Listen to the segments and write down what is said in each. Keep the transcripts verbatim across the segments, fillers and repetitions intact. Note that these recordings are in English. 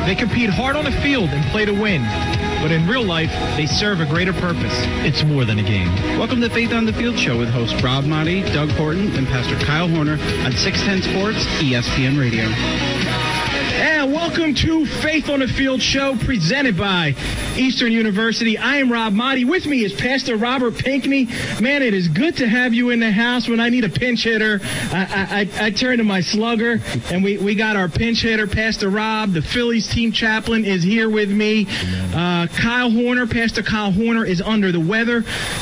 They compete hard on the field and play to win, but in real life, they serve a greater purpose. It's more than a game. Welcome to Faith on the Field Show with host Rob Motti, Doug Horton, and Pastor Kyle Horner on six ten Sports, E S P N Radio. And welcome to Faith on the Field Show presented by Eastern University. I am Rob Motti. With me is Pastor Robert Pinckney. Man, it is good to have you in the house when I need a pinch hitter. I, I, I turn to my slugger, and we, we got our pinch hitter, Pastor Rob. The Phillies team chaplain is here with me. Uh, Kyle Horner, Pastor Kyle Horner is under the weather,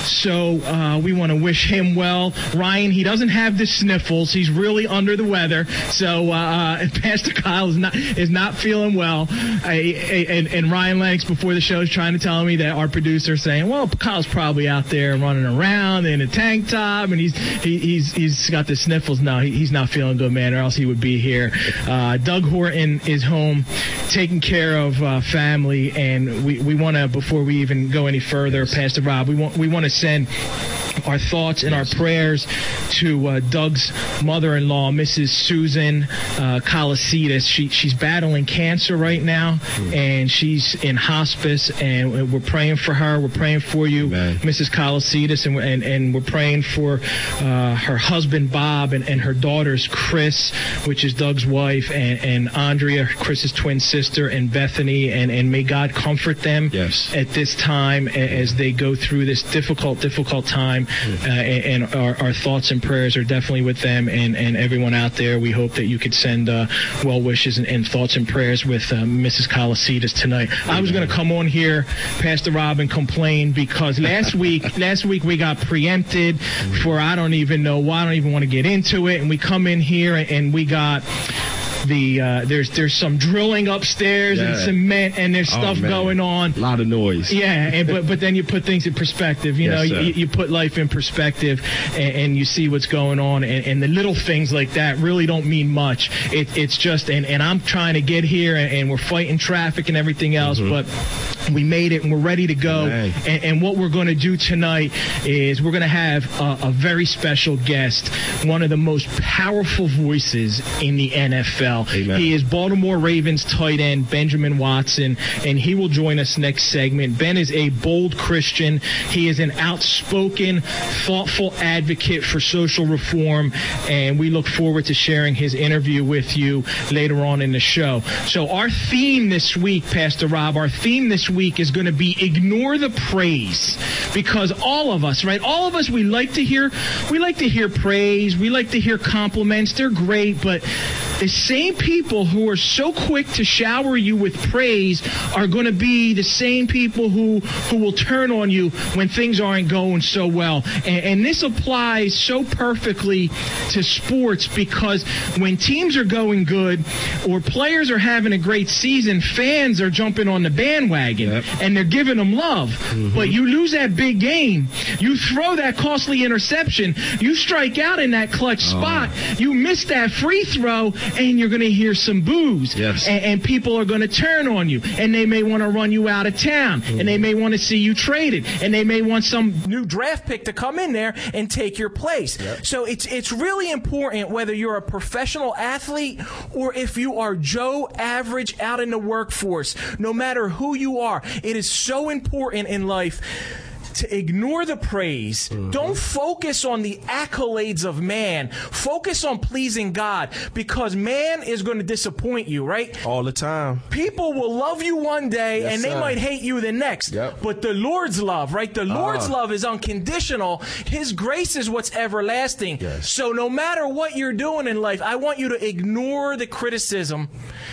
so uh, we want to wish him well. Ryan, he doesn't have the sniffles. He's really under the weather, so uh, Pastor Kyle is not is not feeling well. I, I, and, and Ryan Lennox before the show is trying to tell me that our producer is saying, well, Kyle's probably out there running around in a tank top, and he's he, he's he's got the sniffles. No, he, he's not feeling good, man, or else he would be here. Uh, Doug Horton is home taking care of uh, family, and we, we want to, before we even go any further, Pastor Rob, we want we want to send our thoughts and our prayers to uh, Doug's mother-in-law, Missus Susan uh, Kalasitis. She she's battling cancer right now, mm. and she's in hospice, and we're praying for her. We're praying for you, Amen. Missus Kalasitis, and, and and we're praying for uh, her husband Bob and, and her daughters Chris, which is Doug's wife, and, and Andrea, Chris's twin sister, and Bethany, and, and may God comfort them yes. at this time as they go through this difficult, difficult time. Uh, and, and our, our thoughts and prayers are definitely with them and, and everyone out there. We hope that you could send uh, well wishes and, and thoughts and prayers with uh, Missus Kalasitis tonight. I was going to come on here, Pastor Rob, and complain because last week, last week we got preempted for I don't even know why. I don't even want to get into it. And we come in here and, and we got. The uh, there's there's some drilling upstairs yeah. and cement and there's stuff oh, going on. A lot of noise. Yeah, and, but but then you put things in perspective. You yes, know, you, you put life in perspective, and, and you see what's going on. And, and the little things like that really don't mean much. It, it's just and, and I'm trying to get here, and, and we're fighting traffic and everything else, mm-hmm. but we made it and we're ready to go. And, and what we're going to do tonight is we're going to have a, a very special guest, one of the most powerful voices in the N F L. Amen. He is Baltimore Ravens tight end Benjamin Watson, and he will join us next segment. Ben is a bold Christian. He is an outspoken, thoughtful advocate for social reform, and we look forward to sharing his interview with you later on in the show. So our theme this week, Pastor Rob, our theme this week is going to be ignore the praise, because all of us, right, all of us, we like to hear, we like to hear praise, we like to hear compliments. They're great, but the same people who are so quick to shower you with praise are going to be the same people who, who will turn on you when things aren't going so well. And, and this applies so perfectly to sports, because when teams are going good or players are having a great season, fans are jumping on the bandwagon yep. and they're giving them love. Mm-hmm. But you lose that big game, you throw that costly interception, you strike out in that clutch oh. spot, you miss that free throw, and you're going to hear some boos. Yes. And, and people are going to turn on you. And they may want to run you out of town. Mm-hmm. And they may want to see you traded. And they may want some new draft pick to come in there and take your place. Yep. So it's it's really important whether you're a professional athlete or if you are Joe Average out in the workforce. No matter who you are, it is so important in life to ignore the praise. Mm-hmm. Don't focus on the accolades of man. Focus on pleasing God, because man is going to disappoint you, right? All the time. People will love you one day, yes, and they sir. might hate you the next. Yep. But the Lord's love, right? The Lord's uh. love is unconditional. His grace is what's everlasting. Yes. So no matter what you're doing in life, I want you to ignore the criticism.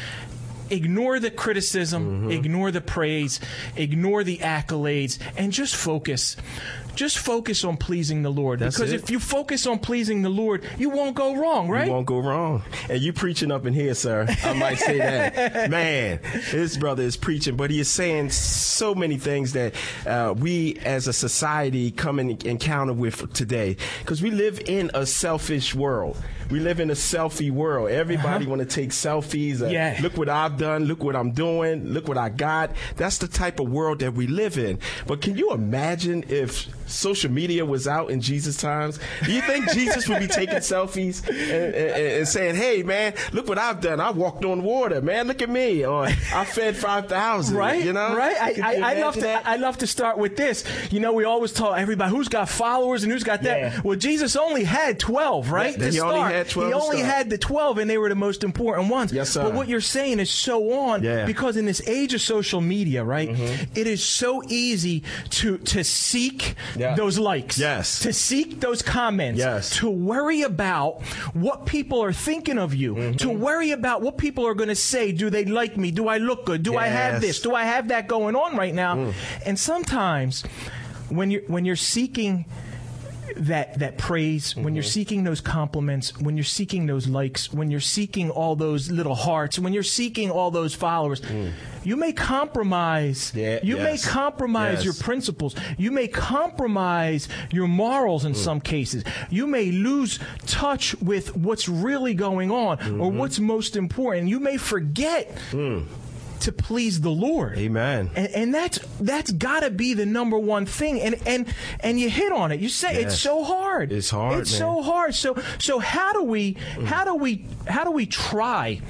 Ignore the criticism, mm-hmm. ignore the praise, ignore the accolades, and just focus. Just focus on pleasing the Lord. That's because it. if you focus on pleasing the Lord, you won't go wrong, right? You won't go wrong. And you preaching up in here, sir. I might say that. Man, this brother is preaching, but he is saying so many things that uh, we as a society come and encounter with today. Because we live in a selfish world. We live in a selfie world. Everybody uh-huh. want to take selfies. Uh, yeah. Look what I've done. Look what I'm doing. Look what I got. That's the type of world that we live in. But can you imagine if social media was out in Jesus' times, do you think Jesus would be taking selfies and, and, and saying, hey, man, look what I've done. I walked on water, man. Look at me. Or I fed five thousand. Right, you know? right. I, I, I love to. that? I love to start with this. You know, we always tell everybody who's got followers and who's got that. Yeah. Well, Jesus only had twelve, right? Yeah, to he start. only had twelve He to only start. had the twelve, and they were the most important ones. Yes, sir. But what you're saying is so on, Yeah. because in this age of social media, right, Mm-hmm. it is so easy to to seek Yeah. those likes, Yes. to seek those comments, Yes. to worry about what people are thinking of you, Mm-hmm. to worry about what people are going to say. Do they like me? Do I look good? Do I have Yes. this? Do I have that going on right now? Mm. And sometimes when you're when you're seeking that that praise, when you're seeking those compliments, when you're seeking those likes, when you're seeking all those little hearts, when you're seeking all those followers, you may compromise. Yeah, you may yes. compromise Yes. your principles. You may compromise your morals in some cases. You may lose touch with what's really going on or what's most important. You may forget to please the Lord. Amen. And, and that's that's got to be the number one thing. And and and you hit on it. You say it's Yes. so hard. It's hard, It's man. so hard. So so how do we how do we how do we try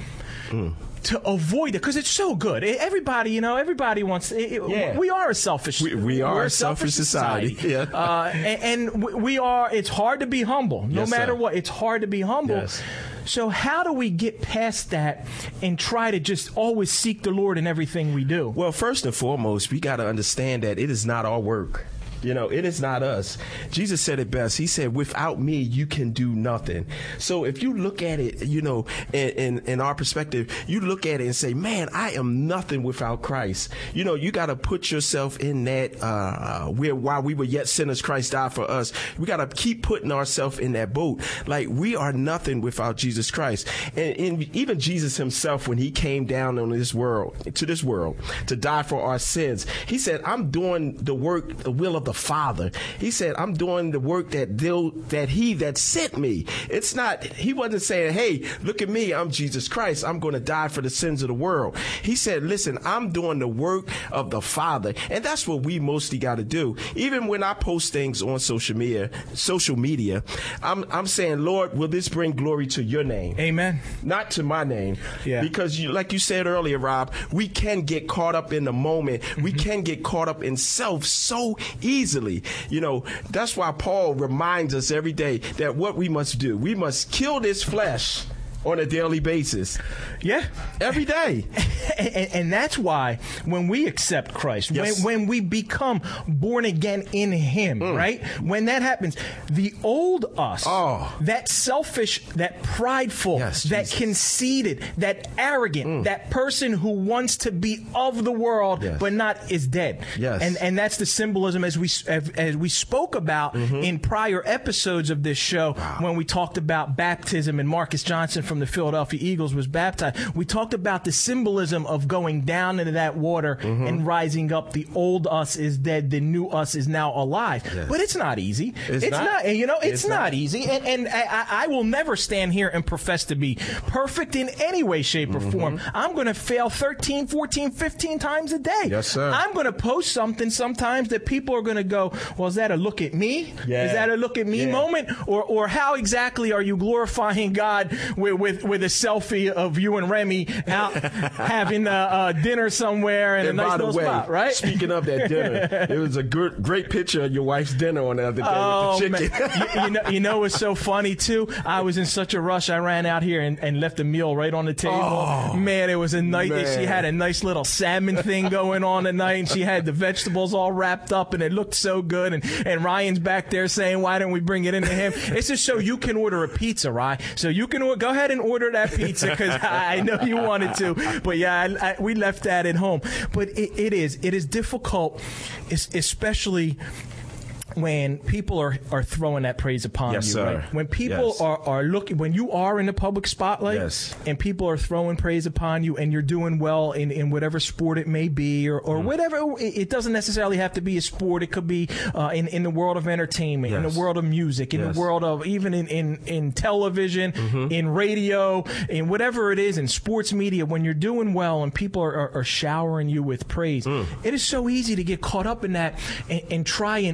to avoid it? Because it's so good. E- Everybody, you know, everybody wants. It, it- Yeah. We are a selfish. We- we are we're a selfish society. Yeah. Uh, and, and we- we are. It's hard to be humble, no Yes, matter sir. what. It's hard to be humble. Yes. So how do we get past that and try to just always seek the Lord in everything we do? Well, first and foremost, we got to understand that it is not our work. You know, it is not us. Jesus said it best. He said, without me, you can do nothing. So if you look at it, you know, in, in, in our perspective, you look at it and say, man, I am nothing without Christ. You know, you got to put yourself in that, uh, where while we were yet sinners, Christ died for us. We got to keep putting ourselves in that boat. Like, we are nothing without Jesus Christ. And, and even Jesus himself, when he came down on this world, to this world, to die for our sins, he said, I'm doing the work, the will of the Father. He said, I'm doing the work that they'll, that he that sent me. It's not, he wasn't saying, hey, look at me, I'm Jesus Christ. I'm going to die for the sins of the world. He said, listen, I'm doing the work of the Father. And that's what we mostly got to do. Even when I post things on social media, social media, I'm, I'm saying, Lord, will this bring glory to your name? Amen. Not to my name. Yeah. Because you, like you said earlier, Rob, we can get caught up in the moment. We can get caught up in self so easily. You know, that's why Paul reminds us every day that what we must do, we must kill this flesh on a daily basis. Yeah. Every day. and, and, and that's why when we accept Christ, Yes. when, when we become born again in Him, right? When that happens, the old us, Oh. that selfish, that prideful, Yes, that Jesus. conceited, that arrogant, that person who wants to be of the world Yes. but not is dead. Yes. And and that's the symbolism as we as, as we spoke about in prior episodes of this show when we talked about baptism and Marcus Johnson from the Philadelphia Eagles was baptized. We talked about the symbolism of going down into that water and rising up. The old us is dead. The new us is now alive. Yes. But it's not easy. It's not. You know, it's, It's not. not. easy. And, and I, I will never stand here and profess to be perfect in any way, shape, or form. I'm going to fail thirteen, fourteen, fifteen times a day. Yes, sir. I'm going to post something sometimes that people are going to go, well, is that a look at me? Yeah. Is that a look at me Yeah. moment? Or or how exactly are you glorifying God with with, with a selfie of you and Remy out having uh, uh, dinner somewhere in a And nice by the little way, spot, right? speaking of that dinner, it was a good, great picture of your wife's dinner on the other day Oh, with the man. chicken. you, you know, you know what's so funny too? I was in such a rush. I ran out here and, and left the meal right on the table. Oh, man, it was a nice. man. She had a nice little salmon thing going on tonight, and she had the vegetables all wrapped up, and it looked so good. And, and Ryan's back there saying, "Why don't we bring it into him?" It's just so you can order a pizza, right? So you can or- go ahead and order that pizza because I, I know you wanted to. But yeah, I, I, we left that at home. But it, it is it is difficult, es- especially when people are, are throwing that praise upon Yes, you, sir. right? When people Yes. are, are looking, when you are in the public spotlight Yes. and people are throwing praise upon you and you're doing well in, in whatever sport it may be or, or Mm. whatever, it, it doesn't necessarily have to be a sport. It could be uh, in, in the world of entertainment, in Yes. the world of music, in Yes. the world of even in, in, in television, Mm-hmm. in radio, in whatever it is, in sports media, when you're doing well and people are, are, are showering you with praise, Mm. it is so easy to get caught up in that and, and try and, and live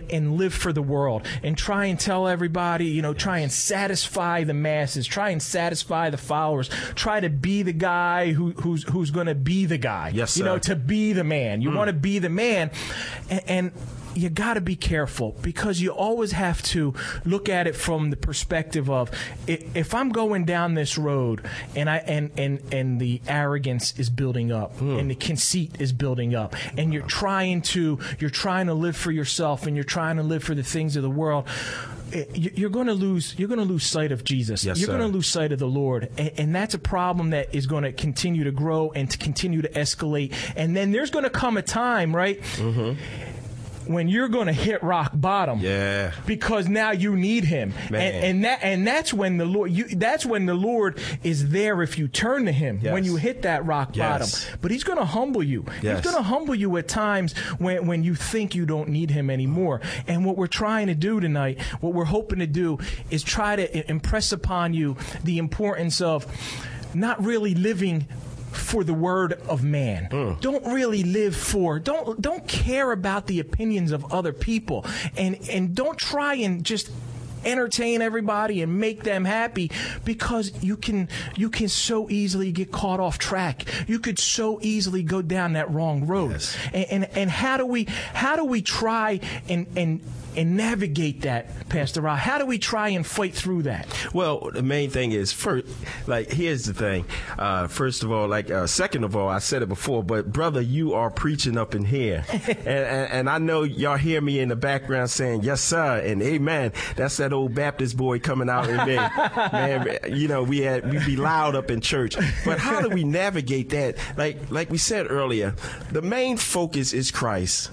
live for the world and try and tell everybody, you know, try and satisfy the masses, try and satisfy the followers, try to be the guy who, who's who's going to be the guy. Yes, sir. You know, to be the man. You mm. want to be the man. And, and you got to be careful, because you always have to look at it from the perspective of, if I'm going down this road and I and and, and the arrogance is building up mm. and the conceit is building up, and you're trying to you're trying to live for yourself and you're trying to live for the things of the world, you're going to lose you're going to lose sight of Jesus. Yes, you're sir. going to lose sight of the Lord, and, and that's a problem that is going to continue to grow and to continue to escalate. And then there's going to come a time, right? Mm-hmm. when you're going to hit rock bottom, yeah, because now you need Him, Man. and and that and that's when the Lord, you, that's when the Lord is there if you turn to Him, yes. when you hit that rock yes. bottom. But He's going to humble you. Yes. He's going to humble you at times when when you think you don't need Him anymore. And what we're trying to do tonight, what we're hoping to do, is try to impress upon you the importance of not really living for the word of man. Mm. Don't really live for, don't don't care about the opinions of other people, and and don't try and just entertain everybody and make them happy, because you can you can so easily get caught off track. You could so easily go down that wrong road. Yes. And, and and how do we how do we try and and and navigate that, Pastor Rob? How do we try and fight through that? Well, the main thing is, first, like, here's the thing. Uh, first of all, like, uh, second of all, I said it before, but brother, you are preaching up in here. and, and, and I know y'all hear me in the background saying, yes, sir, and amen. That's that old Baptist boy coming out in me. Man, you know, we had, we be loud up in church. But how do we navigate that? Like, like we said earlier, the main focus is Christ.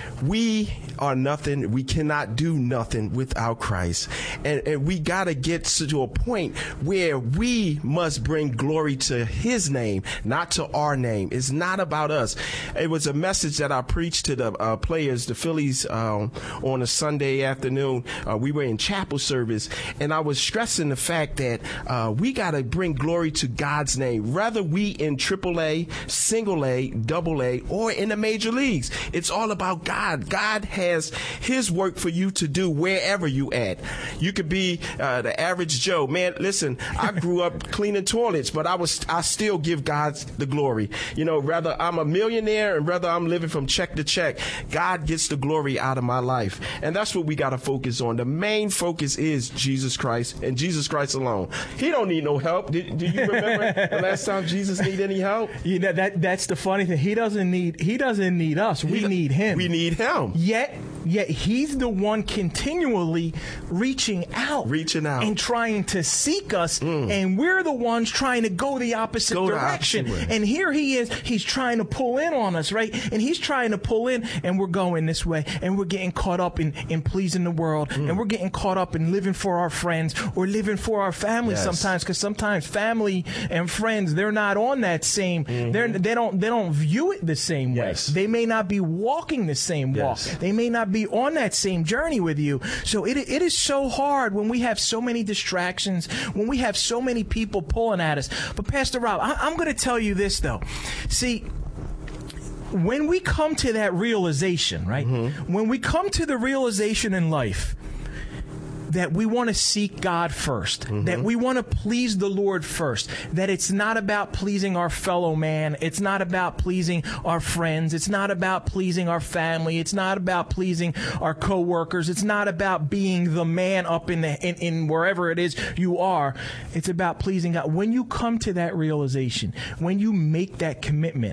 We are nothing. We cannot do nothing without Christ. And, and we got to get to a point where we must bring glory to His name, not to our name. It's not about us. It was a message that I preached to the uh, players, the Phillies, um, on a Sunday afternoon. Uh, we were in chapel service, and I was stressing the fact that uh, we got to bring glory to God's name, whether we in triple A, single A, double A, or in the major leagues. It's all about God. God has His work for you to do wherever you at. You could be uh, the average Joe. Man, listen, I grew up cleaning toilets, but I was I still give God the glory. You know, whether I'm a millionaire and whether I'm living from check to check, God gets the glory out of my life. And that's what we got to focus on. The main focus is Jesus Christ and Jesus Christ alone. He don't need no help. Did, do you remember the last time Jesus needed any help? You know, that that's the funny thing. He doesn't need he doesn't need us. We he, need Him. We need Him. Yet, yet He's the one continually reaching out, reaching out, and trying to seek us, mm. and we're the ones trying to go the opposite go direction. The opposite and here He is, He's trying to pull in on us, right? And He's trying to pull in, and we're going this way, and we're getting caught up in, in pleasing the world, mm. and we're getting caught up in living for our friends or living for our family yes. sometimes, because sometimes family and friends, they're not on that same, mm-hmm. they're they don't they don't view it the same yes. way. They may not be walking the same walk. Yes. They may not be on that same journey with you. So it it is so hard when we have so many distractions, when we have so many people pulling at us. But Pastor Rob, I, I'm going to tell you this, though. See, when we come to that realization, right? Mm-hmm. When we come to the realization in life that we want to seek God first, mm-hmm. that we want to please the Lord first, that it's not about pleasing our fellow man, it's not about pleasing our friends, it's not about pleasing our family, it's not about pleasing our coworkers, it's not about being the man up in the in, in wherever it is you are. It's about pleasing God. When you come to that realization, when you make that commitment,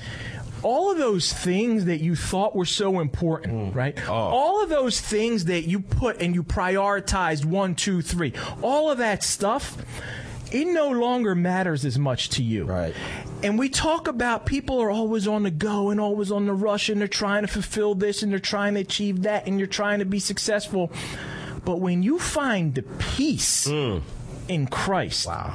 all of those things that you thought were so important, mm. right? Oh. All of those things that you put and you prioritized one, two, three, all of that stuff, it no longer matters as much to you. Right. And we talk about people are always on the go and always on the rush, and they're trying to fulfill this and they're trying to achieve that and you're trying to be successful. But when you find the peace mm. in Christ, wow.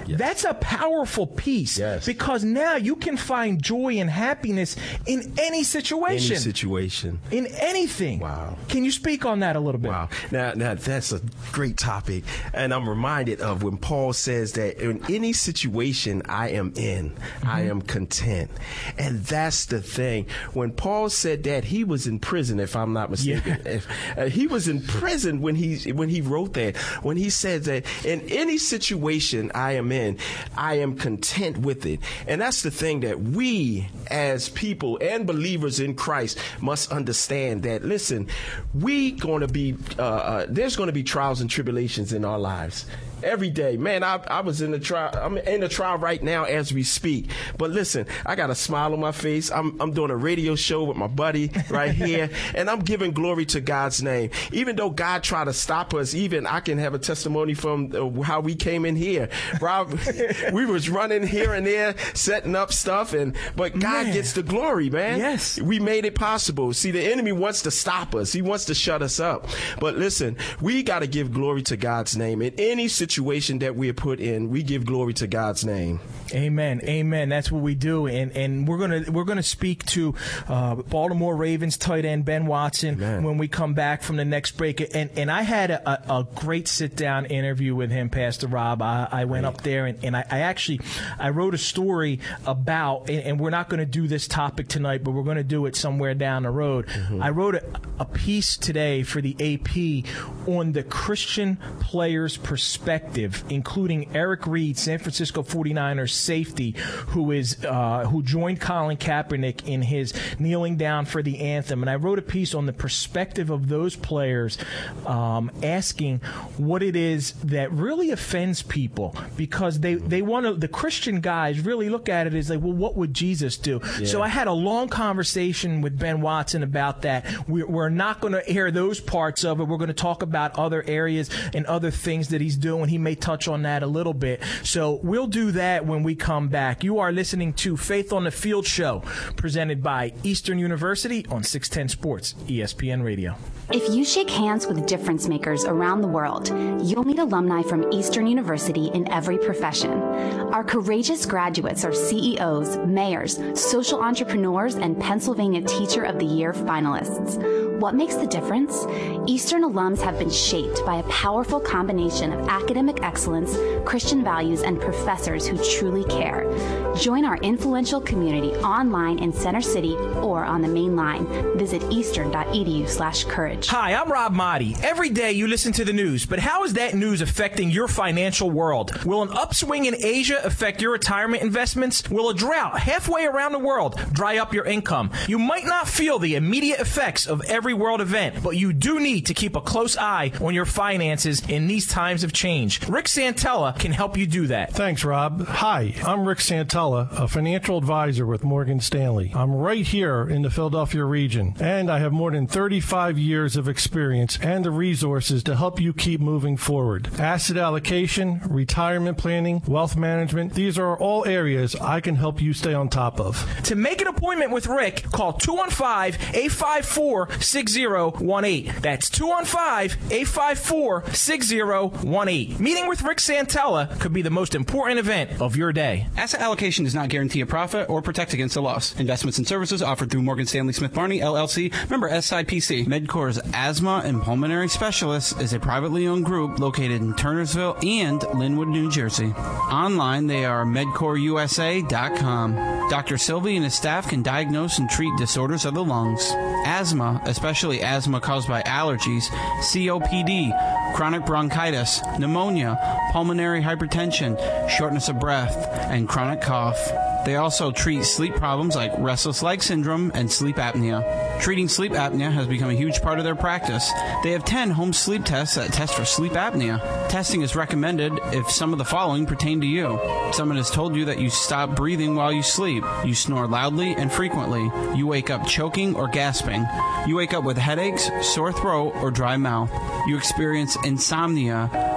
Yes. That's a powerful piece. Yes. Because now you can find joy and happiness in any situation. Any situation. In anything. Wow. Can you speak on that a little bit? Wow. Now, now that's a great topic. And I'm reminded of when Paul says that in any situation I am in, mm-hmm. I am content. And that's the thing. When Paul said that, he was in prison, if I'm not mistaken. Yeah. If, uh, he was in prison when he when he wrote that. When he said that in any situation I am in, I am content with it. And that's the thing that we as people and believers in Christ must understand, that, listen, we going to be, uh, uh, there's going to be trials and tribulations in our lives. Every day, man, I, I was in the trial. I'm in the trial right now as we speak. But listen, I got a smile on my face. I'm, I'm doing a radio show with my buddy right here, and I'm giving glory to God's name. Even though God tried to stop us, even I can have a testimony from uh, how we came in here. Rob, we was running here and there, setting up stuff, and but God man. gets the glory, man. Yes, we made it possible. See, the enemy wants to stop us. He wants to shut us up. But listen, we got to give glory to God's name in any situation. situation that we are put in. We give glory to God's name. Amen. Amen. That's what we do. And and we're gonna we're gonna speak to uh, Baltimore Ravens tight end Ben Watson Amen. when we come back from the next break. And and I had a, a great sit down interview with him, Pastor Rob. I, I went right. up there and, and I, I actually I wrote a story about, and, and we're not going to do this topic tonight, but we're going to do it somewhere down the road. Mm-hmm. I wrote a, a piece today for the A P on the Christian player's perspective, including Eric Reed, San Francisco forty-niners safety, who is uh, who joined Colin Kaepernick in his kneeling down for the anthem. And I wrote a piece on the perspective of those players, um, asking what it is that really offends people, because they, they want to, the Christian guys really look at it as like, well, what would Jesus do? Yeah. So I had a long conversation with Ben Watson about that. We're, we're not going to air those parts of it. We're going to talk about other areas and other things that he's doing. He may touch on that a little bit. So we'll do that when we come back. You are listening to Faith on the Field Show, presented by Eastern University on six ten Sports, E S P N Radio. If you shake hands with difference makers around the world, you'll meet alumni from Eastern University in every profession. Our courageous graduates are C E Os, mayors, social entrepreneurs, and Pennsylvania Teacher of the Year finalists. What makes the difference? Eastern alums have been shaped by a powerful combination of academic excellence, Christian values, and professors who truly care. Join our influential community online in Center City or on the main line. Visit eastern.edu slash courage. Hi, I'm Rob Motti. Every day you listen to the news, but how is that news affecting your financial world? Will an upswing in Asia affect your retirement investments? Will a drought halfway around the world dry up your income? You might not feel the immediate effects of every world event, but you do need to keep a close eye on your finances in these times of change. Rick Santella can help you do that. Thanks, Rob. Hi, I'm Rick Santella, a financial advisor with Morgan Stanley. I'm right here in the Philadelphia region, and I have more than thirty-five years of experience and the resources to help you keep moving forward. Asset allocation, retirement planning, wealth management, these are all areas I can help you stay on top of. To make an appointment with Rick, call two one five, eight five four, six zero one eight. That's two one five, eight five four, six zero one eight. Meeting with Rick Santella could be the most important event of your day. Asset allocation does not guarantee a profit or protect against a loss. Investments and services offered through Morgan Stanley Smith Barney, L L C, member S I P C. MedCore's Asthma and Pulmonary Specialists is a privately owned group located in Turnersville and Linwood, New Jersey. Online, they are medcore u s a dot com. Doctor Sylvie and his staff can diagnose and treat disorders of the lungs, asthma, especially asthma caused by allergies, C O P D, chronic bronchitis, pneumonia, pulmonary hypertension, shortness of breath, and chronic cough. They also treat sleep problems like restless leg syndrome and sleep apnea. Treating sleep apnea has become a huge part of their practice. They have ten home sleep tests that test for sleep apnea. Testing is recommended if some of the following pertain to you. Someone has told you that you stop breathing while you sleep. You snore loudly and frequently. You wake up choking or gasping. You wake up with headaches, sore throat, or dry mouth. You experience insomnia,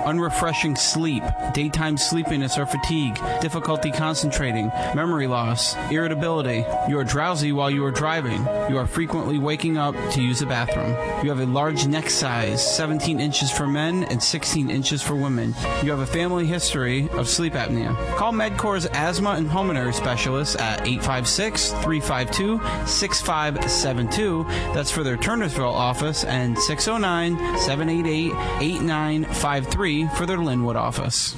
unrefreshing sleep, daytime sleepiness or fatigue, difficulty concentrating, memory loss, irritability. You are drowsy while you are driving. You are frequently waking up to use the bathroom. You have a large neck size, seventeen inches for men and sixteen inches for women. You have a family history of sleep apnea. Call MedCore's asthma and pulmonary specialists at eight five six, three five two, six five seven two. That's for their Turnersville office, and six oh nine, seven eight eight, eight nine five three for their Linwood office.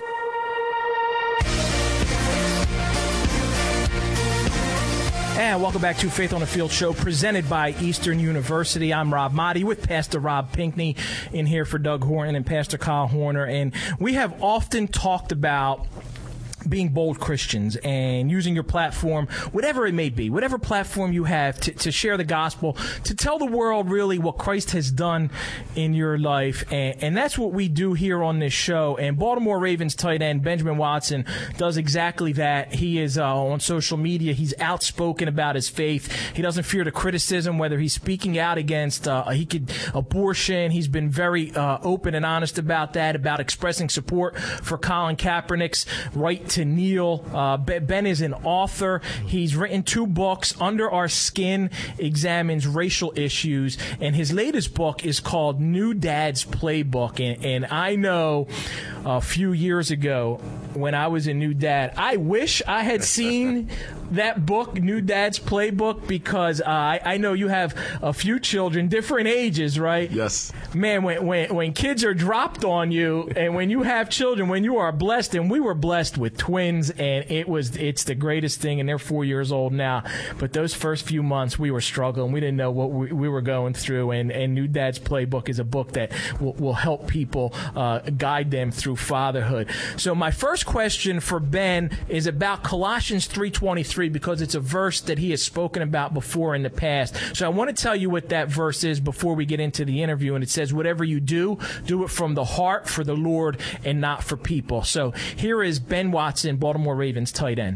And welcome back to Faith on the Field show presented by Eastern University. I'm Rob Motti with Pastor Rob Pinckney in here for Doug Horton and Pastor Kyle Horner. And we have often talked about being bold Christians and using your platform, whatever it may be, whatever platform you have to, to share the gospel, to tell the world really what Christ has done in your life. And, and that's what we do here on this show. And Baltimore Ravens tight end Benjamin Watson does exactly that. He is uh, on social media. He's outspoken about his faith. He doesn't fear the criticism, whether he's speaking out against uh, he could abortion. He's been very uh, open and honest about that, about expressing support for Colin Kaepernick's right to kneel. Uh, Ben is an author. He's written two books. Under Our Skin examines racial issues, and his latest book is called New Dad's Playbook. And, and I know a few years ago when I was a new dad, I wish I had seen that book, New Dad's Playbook, because uh, I, I know you have a few children, different ages, right? Yes. Man, when, when when kids are dropped on you, and when you have children, when you are blessed, and we were blessed with twins, and it was it's the greatest thing, and they're four years old now. But those first few months, we were struggling. We didn't know what we, we were going through, and, and New Dad's Playbook is a book that will, will help people uh, guide them through fatherhood. So my first question for Ben is about Colossians three twenty-three, because it's a verse that he has spoken about before in the past. So I want to tell you what that verse is before we get into the interview. And it says, whatever you do, do it from the heart for the Lord and not for people. So here is Ben Watson, Baltimore Ravens tight end.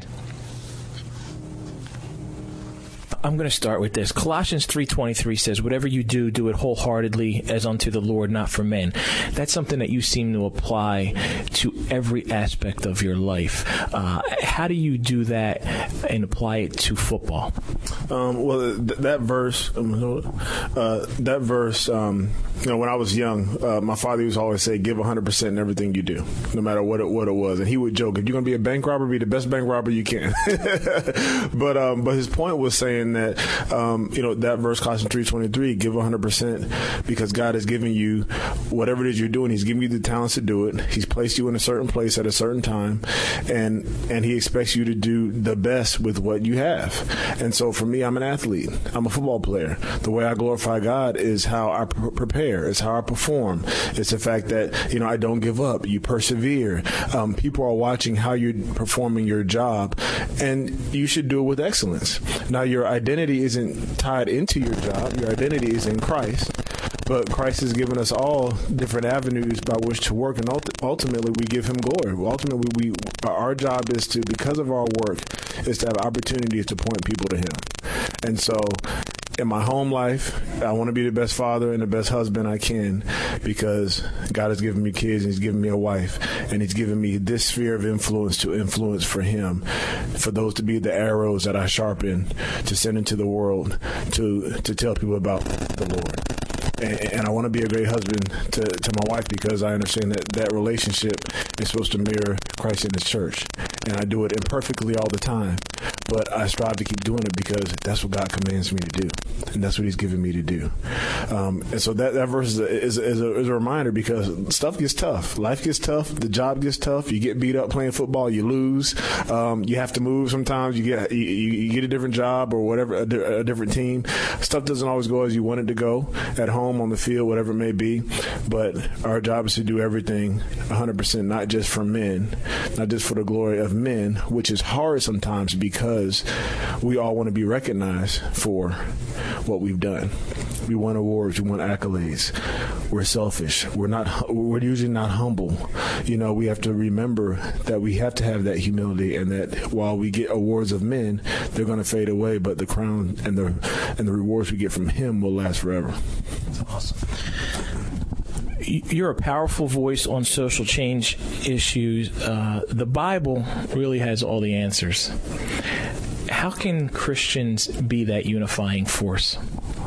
I'm going to start with this. Colossians three twenty-three says, whatever you do, do it wholeheartedly as unto the Lord, not for men. That's something that you seem to apply to every aspect of your life. Uh, how do you do that and apply it to football? Um, well, th- that verse, uh, that verse, um, you know, when I was young, uh, my father used to always say, give one hundred percent in everything you do, no matter what it, what it was. And he would joke, if you're going to be a bank robber, be the best bank robber you can. but um, but his point was saying that, um, you know, that verse, Colossians three twenty-three, give one hundred percent because God has given you whatever it is you're doing. He's given you the talents to do it. He's placed you in a certain place at a certain time, and and he expects you to do the best with what you have. And so for me, I'm an athlete. I'm a football player. The way I glorify God is how I pr- prepare. It's how I perform. It's the fact that, you know, I don't give up. You persevere. Um, people are watching how you're performing your job, and you should do it with excellence. Now, your identity isn't tied into your job. Your identity is in Christ. But Christ has given us all different avenues by which to work, and ultimately we give him glory. Ultimately, we our job is to, because of our work, is to have opportunities to point people to him. And so in my home life, I want to be the best father and the best husband I can, because God has given me kids and he's given me a wife, and he's given me this sphere of influence to influence for him, for those to be the arrows that I sharpen to send into the world to to tell people about the Lord. And, and I want to be a great husband to, to my wife, because I understand that that relationship is supposed to mirror Christ in his church. And I do it imperfectly all the time, but I strive to keep doing it because that's what God commands me to do, and that's what he's given me to do. Um, and so that, that verse is a, is, is, a, is a reminder, because stuff gets tough. Life gets tough. The job gets tough. You get beat up playing football. You lose. Um, you have to move sometimes. You get you, you get a different job or whatever, a, a different team. Stuff doesn't always go as you want it to go at home, on the field, whatever it may be. But our job is to do everything one hundred percent, not just for men, not just for the glory of men, which is hard sometimes because we all want to be recognized for what we've done. We want awards, we want accolades. We're selfish. We're not. We're usually not humble. You know, we have to remember that we have to have that humility, and that while we get awards of men, they're going to fade away, but the crown and the and the rewards we get from him will last forever. That's awesome. you're a powerful voice on social change issues. Uh, the Bible really has all the answers. How can Christians be that unifying force?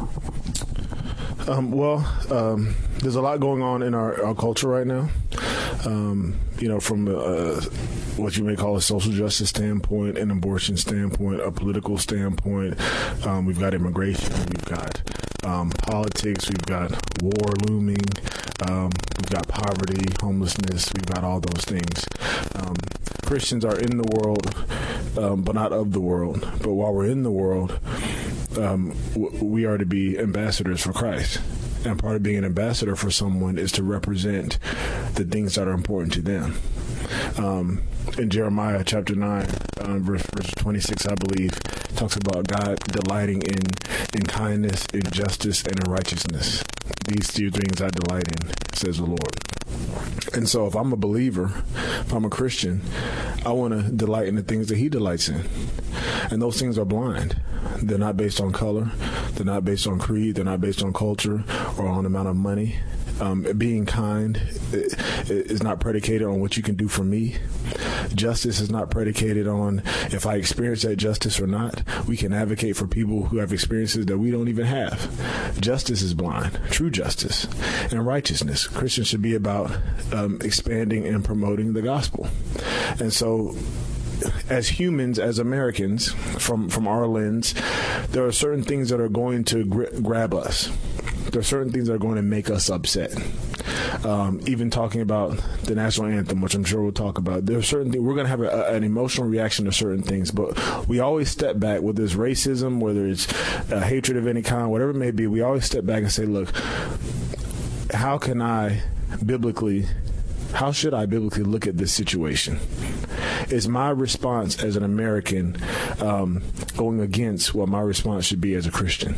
Um, well, um, there's a lot going on in our, our culture right now. Um, you know, from uh, what you may call a social justice standpoint, an abortion standpoint, a political standpoint. Um, we've got immigration. We've got um, politics. We've got war looming. Um, we've got poverty, homelessness. We've got all those things. Um, Christians are in the world, um, but not of the world. But while we're in the world, um, w- we are to be ambassadors for Christ. And part of being an ambassador for someone is to represent the things that are important to them. Um, in Jeremiah chapter nine, um, verse, verse twenty-six, I believe, talks about God delighting in, in kindness, in justice, and in righteousness. These two things I delight in, says the Lord. And so if I'm a believer, if I'm a Christian, I want to delight in the things that he delights in. And those things are blind. They're not based on color. They're not based on creed. They're not based on culture or on amount of money. Um, being kind is not predicated on what you can do for me. Justice is not predicated on if I experience that justice or not. We can advocate for people who have experiences that we don't even have. Justice is blind, true justice. And righteousness. Christians should be about um, expanding and promoting the gospel. And so, as humans, as Americans, from, from our lens, there are certain things that are going to gr- grab us. There are certain things that are going to make us upset. Um, even talking about the national anthem, which I'm sure we'll talk about, there are certain things, we're going to have a, an emotional reaction to certain things, but we always step back, whether it's racism, whether it's uh, hatred of any kind, whatever it may be, we always step back and say, look, how can I biblically, how should I biblically look at this situation? Is my response as an American um, going against what my response should be as a Christian?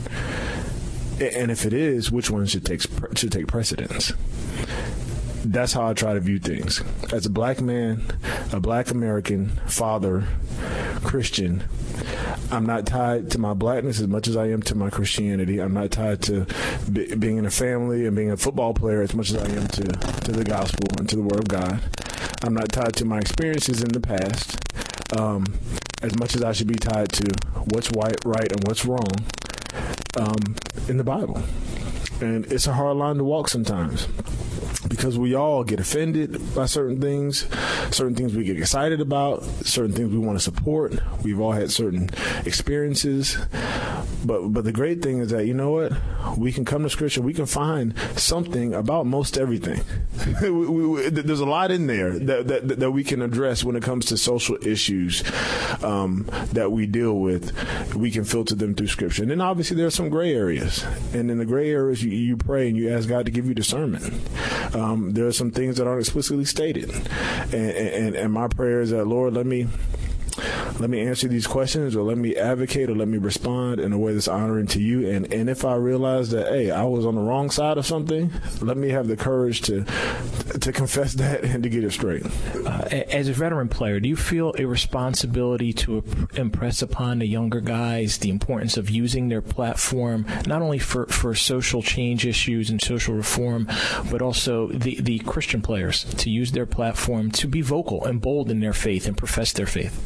And if it is, which one should take should take precedence? That's how I try to view things. As a black man, a black American, father, Christian, I'm not tied to my blackness as much as I am to my Christianity. I'm not tied to be, being in a family and being a football player as much as I am to, to the gospel and to the Word of God. I'm not tied to my experiences in the past um, as much as I should be tied to what's right, right and what's wrong um, in the Bible. And it's a hard line to walk sometimes, because we all get offended by certain things, certain things we get excited about, certain things we want to support. We've all had certain experiences. But but the great thing is that, you know what? We can come to Scripture. We can find something about most everything. we, we, there's a lot in there that, that that we can address when it comes to social issues um, that we deal with. We can filter them through Scripture. And then obviously there are some gray areas. And in the gray areas, you, you pray and you ask God to give you discernment. Um, there are some things that aren't explicitly stated. And, and, and my prayer is that, Lord, let me... Let me answer these questions, or let me advocate, or let me respond in a way that's honoring to you. And, and if I realize that, hey, I was on the wrong side of something, let me have the courage to to confess that and to get it straight. Uh, as a veteran player, do you feel a responsibility to impress upon the younger guys the importance of using their platform, not only for, for social change issues and social reform, but also the, the Christian players to use their platform to be vocal and bold in their faith and profess their faith?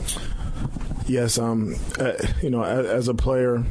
Yes, um, uh, you know, as, as a player,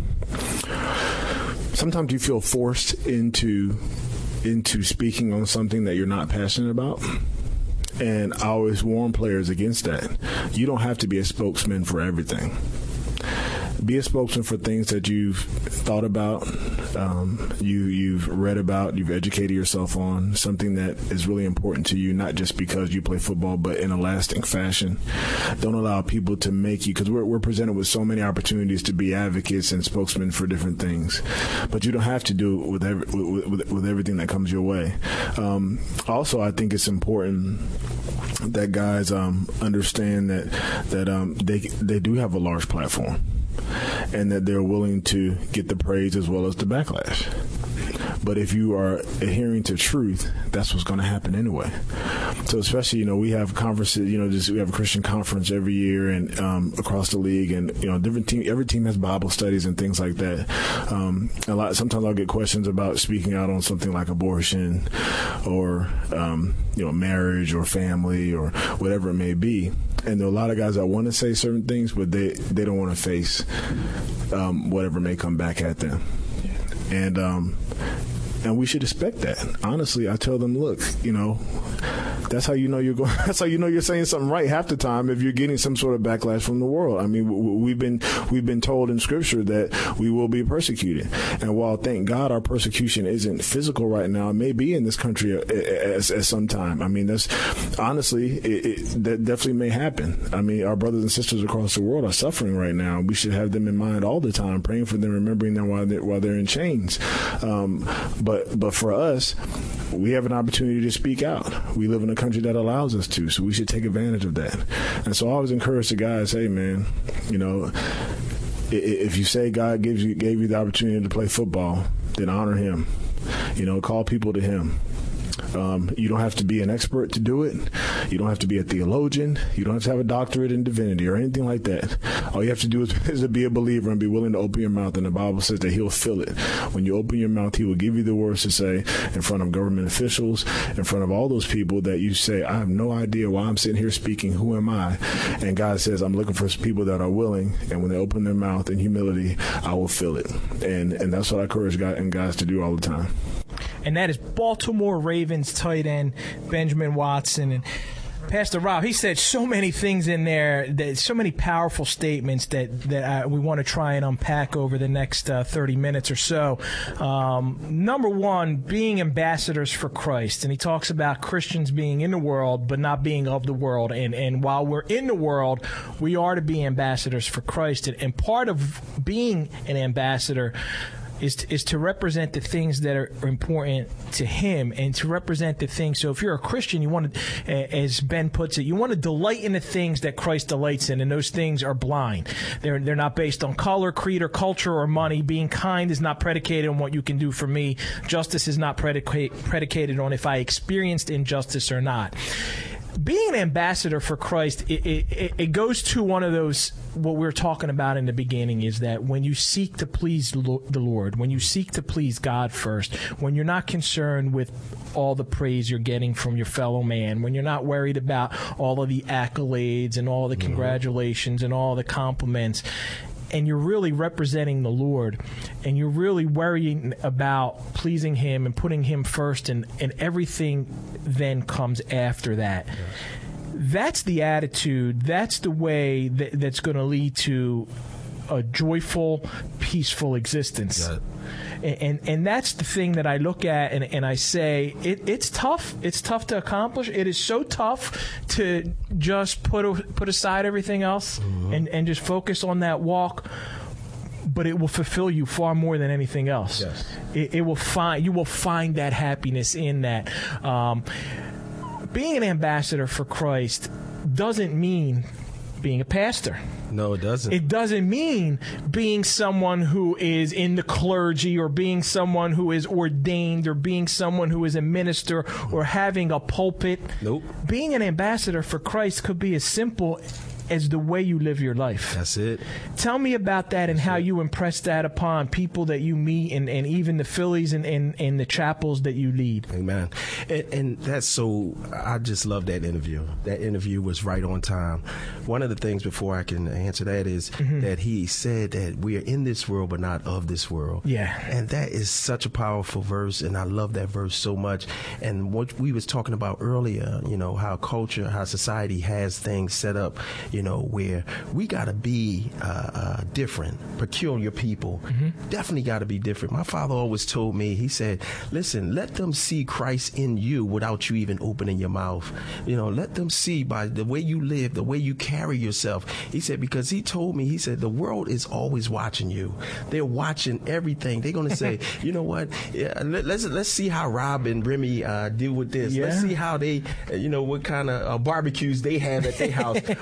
sometimes you feel forced into into speaking on something that you're not passionate about. And I always warn players against that. You don't have to be a spokesman for everything. Be a spokesman for things that you've thought about, um, you, you've read about, you've educated yourself on, something that is really important to you, not just because you play football, but in a lasting fashion. Don't allow people to make you, because we're, we're presented with so many opportunities to be advocates and spokesmen for different things, but you don't have to do it with, every, with, with, with everything that comes your way. Um, also, I think it's important that guys um, understand that that um, they they do have a large platform, and that they're willing to get the praise as well as the backlash. But if you are adhering to truth, that's what's going to happen anyway. So especially, you know, we have conferences, you know, just we have a Christian conference every year and um, across the league, and you know, different team, every team has Bible studies and things like that. Um, a lot. Sometimes I'll get questions about speaking out on something like abortion, or um, you know, marriage or family or whatever it may be. And there are a lot of guys that want to say certain things, but they, they don't want to face um, whatever may come back at them. And um, and we should expect that. Honestly, I tell them, look, you know, that's how you know you're going. That's how you know you're saying something right half the time, if you're getting some sort of backlash from the world. I mean, we've been we've been told in Scripture that we will be persecuted, and while thank God our persecution isn't physical right now, it may be in this country at, at, at some time. I mean, that's honestly it, it, that definitely may happen. I mean, our brothers and sisters across the world are suffering right now. We should have them in mind all the time, praying for them, remembering them while they're, while they're in chains. Um, but but for us, we have an opportunity to speak out. We live in a country that allows us to, so we should take advantage of that. And so I always encourage the guys, hey man, you know, if you say God gives you gave you the opportunity to play football, then honor him. You know, call people to him. Um, you don't have to be an expert to do it. You don't have to be a theologian. You don't have to have a doctorate in divinity or anything like that. All you have to do is, is to be a believer and be willing to open your mouth. And the Bible says that he'll fill it. When you open your mouth, he will give you the words to say in front of government officials, in front of all those people that you say, I have no idea why I'm sitting here speaking. Who am I? And God says, I'm looking for people that are willing. And when they open their mouth in humility, I will fill it. And and that's what I encourage God and guys to do all the time. And that is Baltimore Ravens tight end Benjamin Watson. And Pastor Rob, he said so many things in there, that so many powerful statements that that uh, we want to try and unpack over the next uh, thirty minutes or so. Um, number one, being ambassadors for Christ, and he talks about Christians being in the world but not being of the world. And and while we're in the world, we are to be ambassadors for Christ. And, and part of being an ambassador is to, is to represent the things that are important to him, and to represent the things. So if you're a Christian, you want to, as Ben puts it, you want to delight in the things that Christ delights in, and those things are blind. They're they're not based on color, creed, or culture, or money. Being kind is not predicated on what you can do for me. Justice is not predicate, predicated on if I experienced injustice or not. Being an ambassador for Christ, it, it, it goes to one of those, what we were talking about in the beginning, is that when you seek to please the Lord, when you seek to please God first, when you're not concerned with all the praise you're getting from your fellow man, when you're not worried about all of the accolades and all the congratulations and all the compliments, and you're really representing the Lord, and you're really worrying about pleasing him and putting him first, and, and everything then comes after that. Yes. That's the attitude. That's the way that, that's going to lead to a joyful, peaceful existence. Yeah. And and that's the thing that I look at, and, and I say, it, it's tough. It's tough to accomplish. It is so tough to just put put aside everything else mm-hmm. and, and just focus on that walk. But it will fulfill you far more than anything else. Yes. It, it will find you will find that happiness in that. Um, being an ambassador for Christ doesn't mean being a pastor. No, it doesn't. It doesn't mean being someone who is in the clergy, or being someone who is ordained, or being someone who is a minister, or having a pulpit. Nope. Being an ambassador for Christ could be as simple as the way you live your life. That's it. Tell me about that and That's how it. you impress that upon people that you meet, and, and even the Phillies and, and, and the chapels that you lead. Amen. And, and that's so, I just love that interview. That interview was right on time. One of the things, before I can answer that, is mm-hmm. that he said that we are in this world but not of this world. Yeah. And that is such a powerful verse, and I love that verse so much. And what we was talking about earlier, you know, how culture, how society has things set up, you know, where we got to be uh, uh, different, peculiar people. Mm-hmm. Definitely got to be different. My father always told me, he said, listen, let them see Christ in you without you even opening your mouth. You know, let them see by the way you live, the way you carry yourself. He said, because he told me, he said, the world is always watching you. They're watching everything. They're going to say, you know what, yeah, let, let's let's see how Rob and Remy uh, deal with this. Yeah. Let's see how they, uh, you know, what kind of uh, barbecues they have at their house. Or they even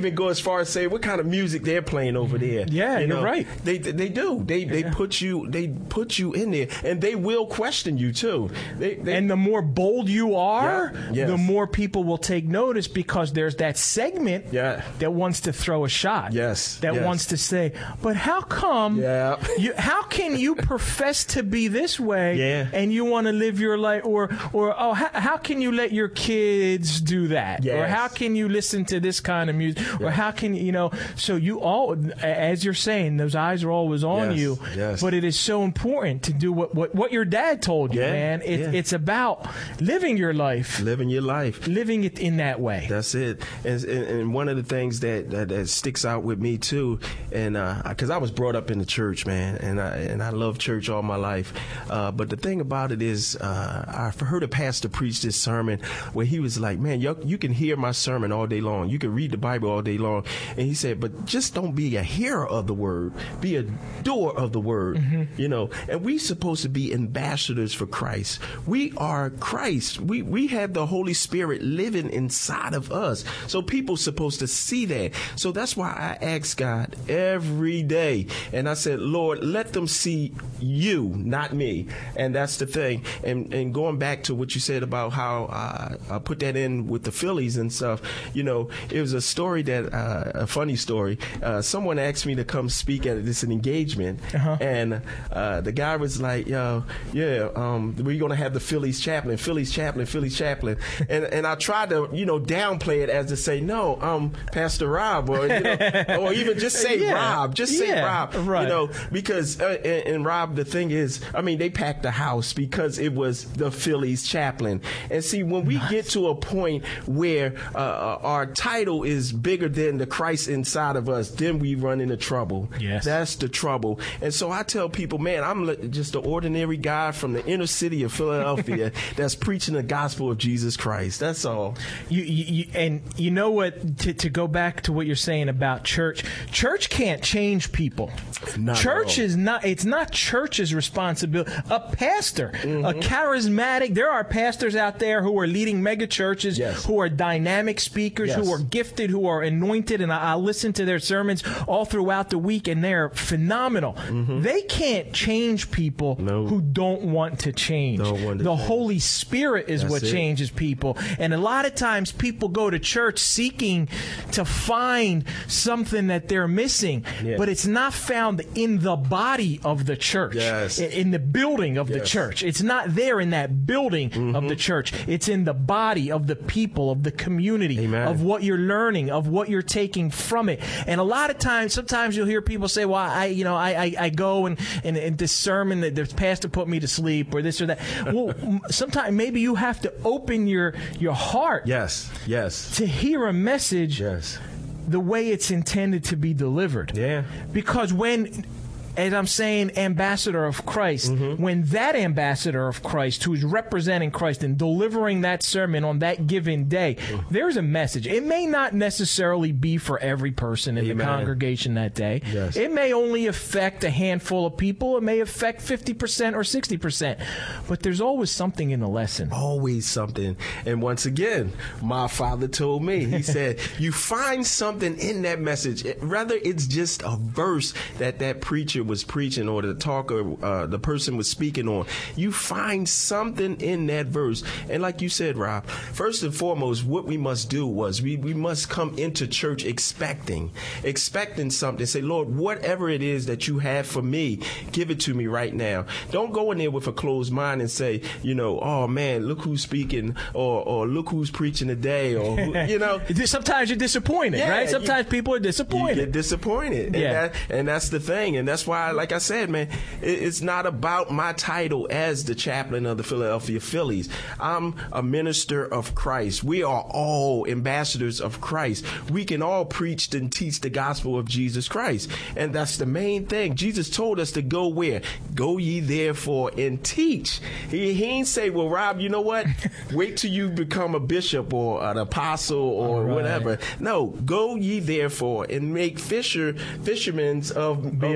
even go as far as say what kind of music they're playing over there. Yeah, you you're know? right. They they do. They they put you they put you in there, and they will question you too. They, they, and the more bold you are, Yeah, yes. the more people will take notice, because there's that segment Yeah. that wants to throw a shot. Yes, That yes. wants to say, but how come Yeah. you how can you profess to be this way Yeah. and you want to live your life, or or oh how, how can you let your kids do that? Or Yes. how can you listen to this kind of music? Or how can you know so you all, as you're saying, those eyes are always on Yes, you. yes. But it is so important to do what what, what your dad told you, Yeah, man. It, yeah. It's about living your life, living your life. living it in that way. That's it. And, and, and one of the things that, that, that sticks out with me too, and because uh, I was brought up in the church, man, and I and I love church all my life. Uh, but the thing about it is, uh, I heard a pastor preach this sermon where he was like, "Man, you, you can hear my sermon all day long. You can read the Bible all day long." And he said, "But just don't be a hearer of the word. Be a doer of the word." Mm-hmm. You know, and we supposed to be ambassadors for Christ. We are Christ. We we have the Holy Spirit living inside of us. So people supposed to see that. So that's why I ask God every day. And I said, Lord, let them see you, not me. And that's the thing. And and going back to what you said about how uh, I put that in with the Phillies and stuff, you know, it was a story that, uh, a funny story. Uh, someone asked me to come speak at this engagement. Uh-huh. And uh, the guy was like, yo, yeah, um, we're going to have the Phillies chaplain, Phillies chaplain, Phillies chaplain. And and I tried to, you know, downplay it as to say, no, um, Pastor Rob, or, you know, or even just say Yeah. Rob, just say Yeah, Rob, right. you know, because, uh, and, and Rob, the thing is, I mean, they packed the house because it was the Phillies chaplain. And see, when we nice. get to a point where uh, our title is bigger than the Christ inside of us, then we run into trouble. Yes. That's the trouble. And so I tell people, man, I'm just an ordinary guy from the inner city of Philadelphia that's preaching the gospel of Jesus Christ. That's all. You, you, you and you know what? To, to go back to what you're saying about church, church can't change people. Not church at all. is not. It's not church's responsibility. A pastor, Mm-hmm. a charismatic. There are pastors out there who are leading mega churches, Yes. who are dynamic speakers, Yes. who are gifted, who are anointed, and I, I listen to their sermons all throughout the week, and they're phenomenal. Mm-hmm. They can't change people No. who don't want to change. Don't want to the change. Holy Spirit is That's what it. changes people. And a lot of times people go to church seeking to find something that they're missing, Yeah. but it's not found in the body of the church, Yes. i- in the building of the Yes. church. It's not there in that building Mm-hmm. of the church. It's in the body of the people, of the community, Amen. of what you're learning, of what you're taking from it. And a lot of times, sometimes you'll hear people say, well, I, you know, I, I, I go and, and, and this sermon that the pastor put me to sleep, or this or that. Well, sometimes maybe you have to open your, your heart Yes, yes, to hear a message yes. the way it's intended to be delivered. Yeah. Because when, as I'm saying, ambassador of Christ, Mm-hmm. when that ambassador of Christ who's representing Christ and delivering that sermon on that given day, Mm. there's a message. It may not necessarily be for every person in Amen. the congregation that day. Yes. It may only affect a handful of people. It may affect fifty percent or sixty percent. But there's always something in the lesson. Always something. And once again, my father told me, he said, you find something in that message, whether it's just a verse that that preacher was preaching or the talker, uh, the person was speaking on, you find something in that verse. And like you said, Rob, first and foremost, what we must do was we, we must come into church expecting, expecting something. Say, Lord, whatever it is that you have for me, give it to me right now. Don't go in there with a closed mind and say, you know, oh man, look who's speaking, or, or look who's preaching today, or, who, you know. Sometimes you're disappointed, Yeah, right? Sometimes you- people are You disappointed. get disappointed. Yeah. And, that, and that's the thing. And that's why, like I said, man, it, it's not about my title as the chaplain of the Philadelphia Phillies. I'm a minister of Christ. We are all ambassadors of Christ. We can all preach and teach the gospel of Jesus Christ. And that's the main thing. Jesus told us to go where? Go ye therefore and teach. He, he ain't say, well, Rob, you know what? Wait till you become a bishop or an apostle or Right. whatever. No, go ye therefore and make fisher fishermen of Be of a fisher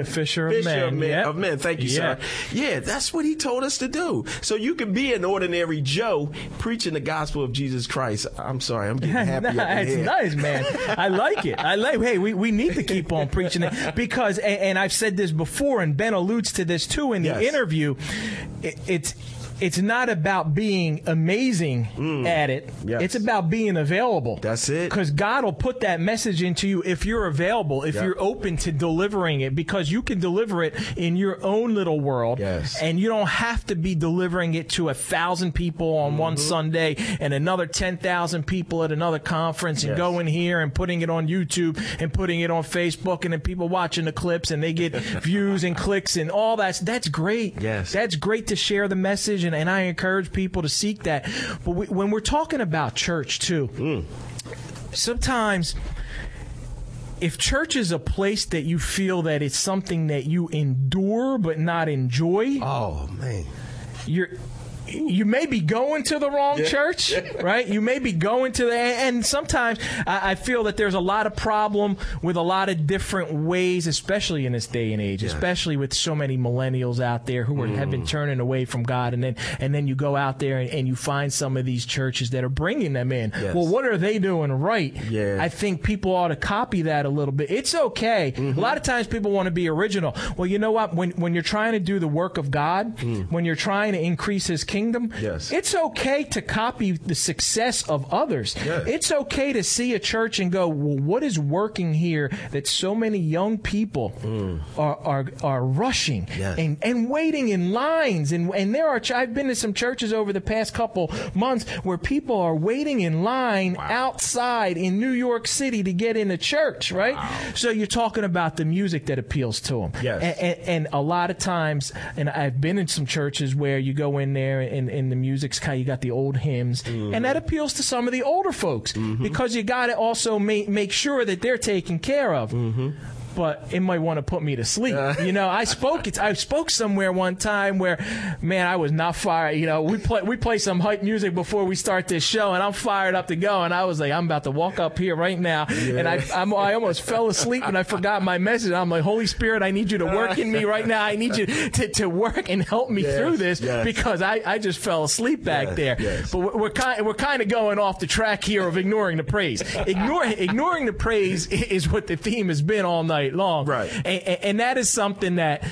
of Fisher men. Of men, Yep. of men. Thank you, Yeah. sir. Yeah, that's what he told us to do. So you can be an ordinary Joe preaching the gospel of Jesus Christ. I'm sorry, I'm getting happy up in It's here. nice, man. I like it. I like. Hey, we, we need to keep on preaching it because, and, and I've said this before, and Ben alludes to this too in the Yes. interview. It, it's it's not about being amazing Mm. at it. Yes. It's about being available. That's it. Because God will put that message into you if you're available, if Yep. you're open to delivering it, because you can deliver it in your own little world. Yes. And you don't have to be delivering it to a thousand people on one Mm-hmm. Sunday and another ten thousand people at another conference and Yes. going here and putting it on YouTube and putting it on Facebook and then people watching the clips and they get views and clicks and all that. That's great. Yes. That's great to share the message, and, and I encourage people to seek that. But we, when we're talking about church too, Mm. sometimes if church is a place that you feel that it's something that you endure but not enjoy, Oh, man. you're you may be going to the wrong Yeah. church, right? You may be going to the, and sometimes I, I feel that there's a lot of problem with a lot of different ways, especially in this day and age, Yes. especially with so many millennials out there who are, have been turning away from God, and then and then you go out there and, and you find some of these churches that are bringing them in. Yes. Well, what are they doing right? Yeah. I think people ought to copy that a little bit. It's okay. Mm-hmm. A lot of times people want to be original. Well, you know what? When when you're trying to do the work of God, when you're trying to increase His kingdom, Yes. it's okay to copy the success of others. Yes. It's okay to see a church and go, well, what is working here that so many young people are, are are rushing Yes. and, and waiting in lines? And and there are ch- I've been to some churches over the past couple months where people are waiting in line outside in New York City to get into church, right? So you're talking about the music that appeals to them. Yes. And, and, and a lot of times, and I've been in some churches where you go in there and, and the music's kind of, you got the old hymns, and that appeals to some of the older folks because you got to also make, make sure that they're taken care of. But it might want to put me to sleep. You know, I spoke it. I spoke somewhere one time where, man, I was not fired. You know, we play we play some hype music before we start this show, and I'm fired up to go. And I was like, I'm about to walk up here right now, and I I'm, I almost fell asleep and I forgot my message. I'm like, Holy Spirit, I need you to work in me right now. I need you to, to work and help me Yes, through this yes. because I, I just fell asleep back Yes, there. yes. But we're, we're kind we're kind of going off the track here of ignoring the praise. Ignore, ignoring the praise is what the theme has been all night long. Right. And, and, and that is something that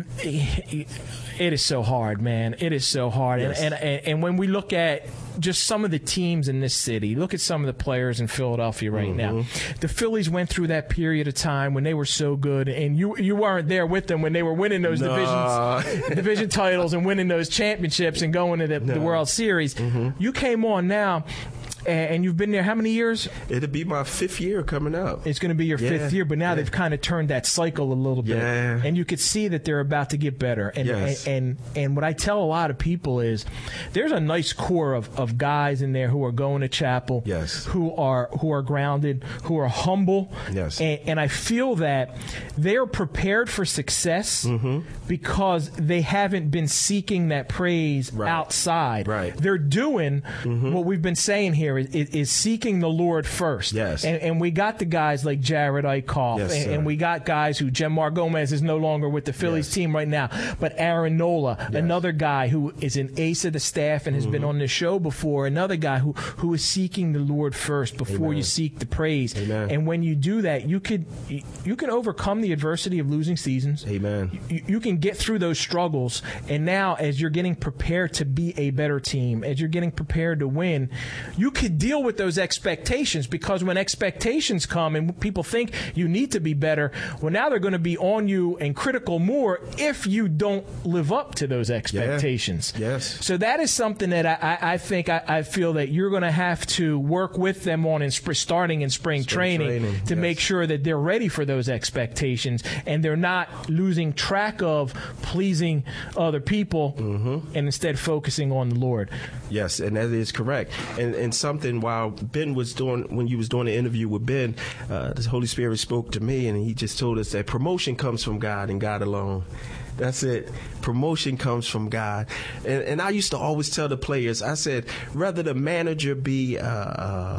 it is so hard, man. It is so hard. Yes. And, and and when we look at just some of the teams in this city, look at some of the players in Philadelphia right Mm-hmm. now. The Phillies went through that period of time when they were so good, and you you weren't there with them when they were winning those No. divisions, division titles and winning those championships and going to the, the World Series. Mm-hmm. You came on now, and, and you've been there how many years? It'll be my fifth year coming up. It's going to be your Yeah, fifth year, but now yeah. they've kind of turned that cycle a little bit, Yeah. and you could see that they're about to get better. And, Yes. and and and what I tell a lot of people is, there's a nice core of, of guys in there who are going to chapel, Yes. who are who are grounded, who are humble, Yes. and, and I feel that they're prepared for success Mm-hmm. because they haven't been seeking that praise Right. outside. Right. Mm-hmm. They're doing what we've been saying here is, is, is seeking the Lord first. Yes. And, and we got the guys like Jared Eichhoff, Yes, and, sir. and we got guys who Jemar Gomez is no longer with the Phillies Yes. team right now, but Aaron Nola, another guy who is an ace of the staff and has Mm-hmm. been on the show before, another guy who, who is seeking the Lord first before Amen. you seek the praise. Amen. And when you do that, you could you can overcome the adversity of losing seasons. Amen. You, you can get through those struggles, and now as you're getting prepared to be a better team, as you're getting prepared to win, you could deal with those expectations, because when expectations come and people think you need to be better, well, now they're going to be on you and critical more if you don't live up to those expectations. Yes. So that is something that I, I, I think I, I feel that you're going to have to work with them on in sp- starting in spring, Spring training, training, to yes. make sure that they're ready for those expectations and they're not losing track of pleasing other people Mm-hmm. and instead focusing on the Lord. Yes, and that is correct. And and something while Ben was doing, when you was doing the interview with Ben, uh, the Holy Spirit spoke to me, and he just told us that promotion comes from God and God alone. That's it. Promotion comes from God. And, and I used to always tell the players, I said, rather the manager be uh, uh,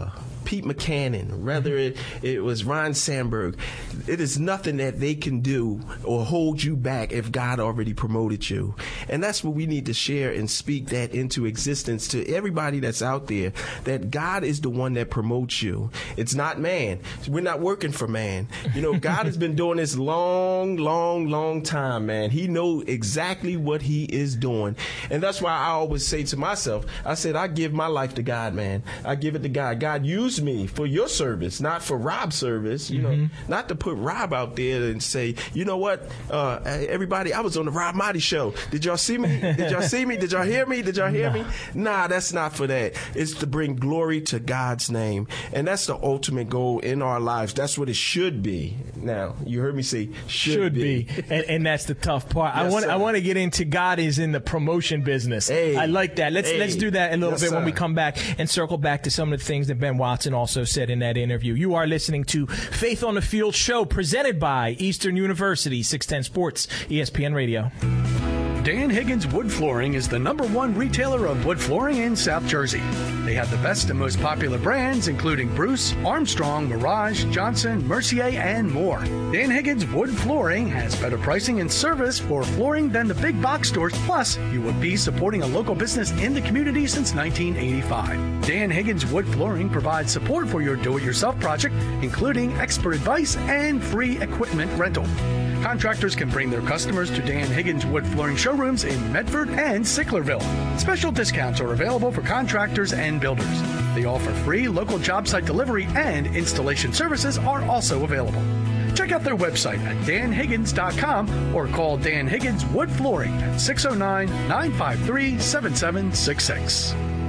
Pete McCannon, whether it, it was Ron Sandberg, it is nothing that they can do or hold you back if God already promoted you. And that's what we need to share and speak that into existence to everybody that's out there, that God is the one that promotes you. It's not man. We're not working for man. You know, God has been doing this long, long, long time, man. He knows exactly what he is doing. And that's why I always say to myself, I said, I give my life to God, man. I give it to God. God, use me for your service, not for Rob's service, you mm-hmm. know, not to put Rob out there and say, you know what, uh, everybody, I was on the Rob Marty show. Did y'all see me? Did y'all see me? Did y'all hear me? Did y'all hear no. me? Nah, that's not for that. It's to bring glory to God's name. And that's the ultimate goal in our lives. That's what it should be. Now, you heard me say should, should be. be. And, and that's the tough part. Yes, I want sir. I want to get into God is in the promotion business. Hey. I like that. Let's Hey. let's do that a little Yes, bit sir. when we come back and circle back to some of the things that Ben Watson also said in that interview. You are listening to Faith on the Field show presented by Eastern University, six ten Sports, E S P N Radio. Dan Higgins Wood Flooring is the number one retailer of wood flooring in South Jersey. They have the best and most popular brands, including Bruce, Armstrong, Mirage, Johnson, Mercier, and more. Dan Higgins Wood Flooring has better pricing and service for flooring than the big box stores. Plus, you will be supporting a local business in the community since nineteen eighty-five. Dan Higgins Wood Flooring provides support for your do-it-yourself project, including expert advice and free equipment rental. Contractors can bring their customers to Dan Higgins Wood Flooring showrooms in Medford and Sicklerville. Special discounts are available for contractors and builders. They offer free local job site delivery, and installation services are also available. Check out their website at dan higgins dot com or call Dan Higgins Wood Flooring at six oh nine, nine five three, seven seven six six.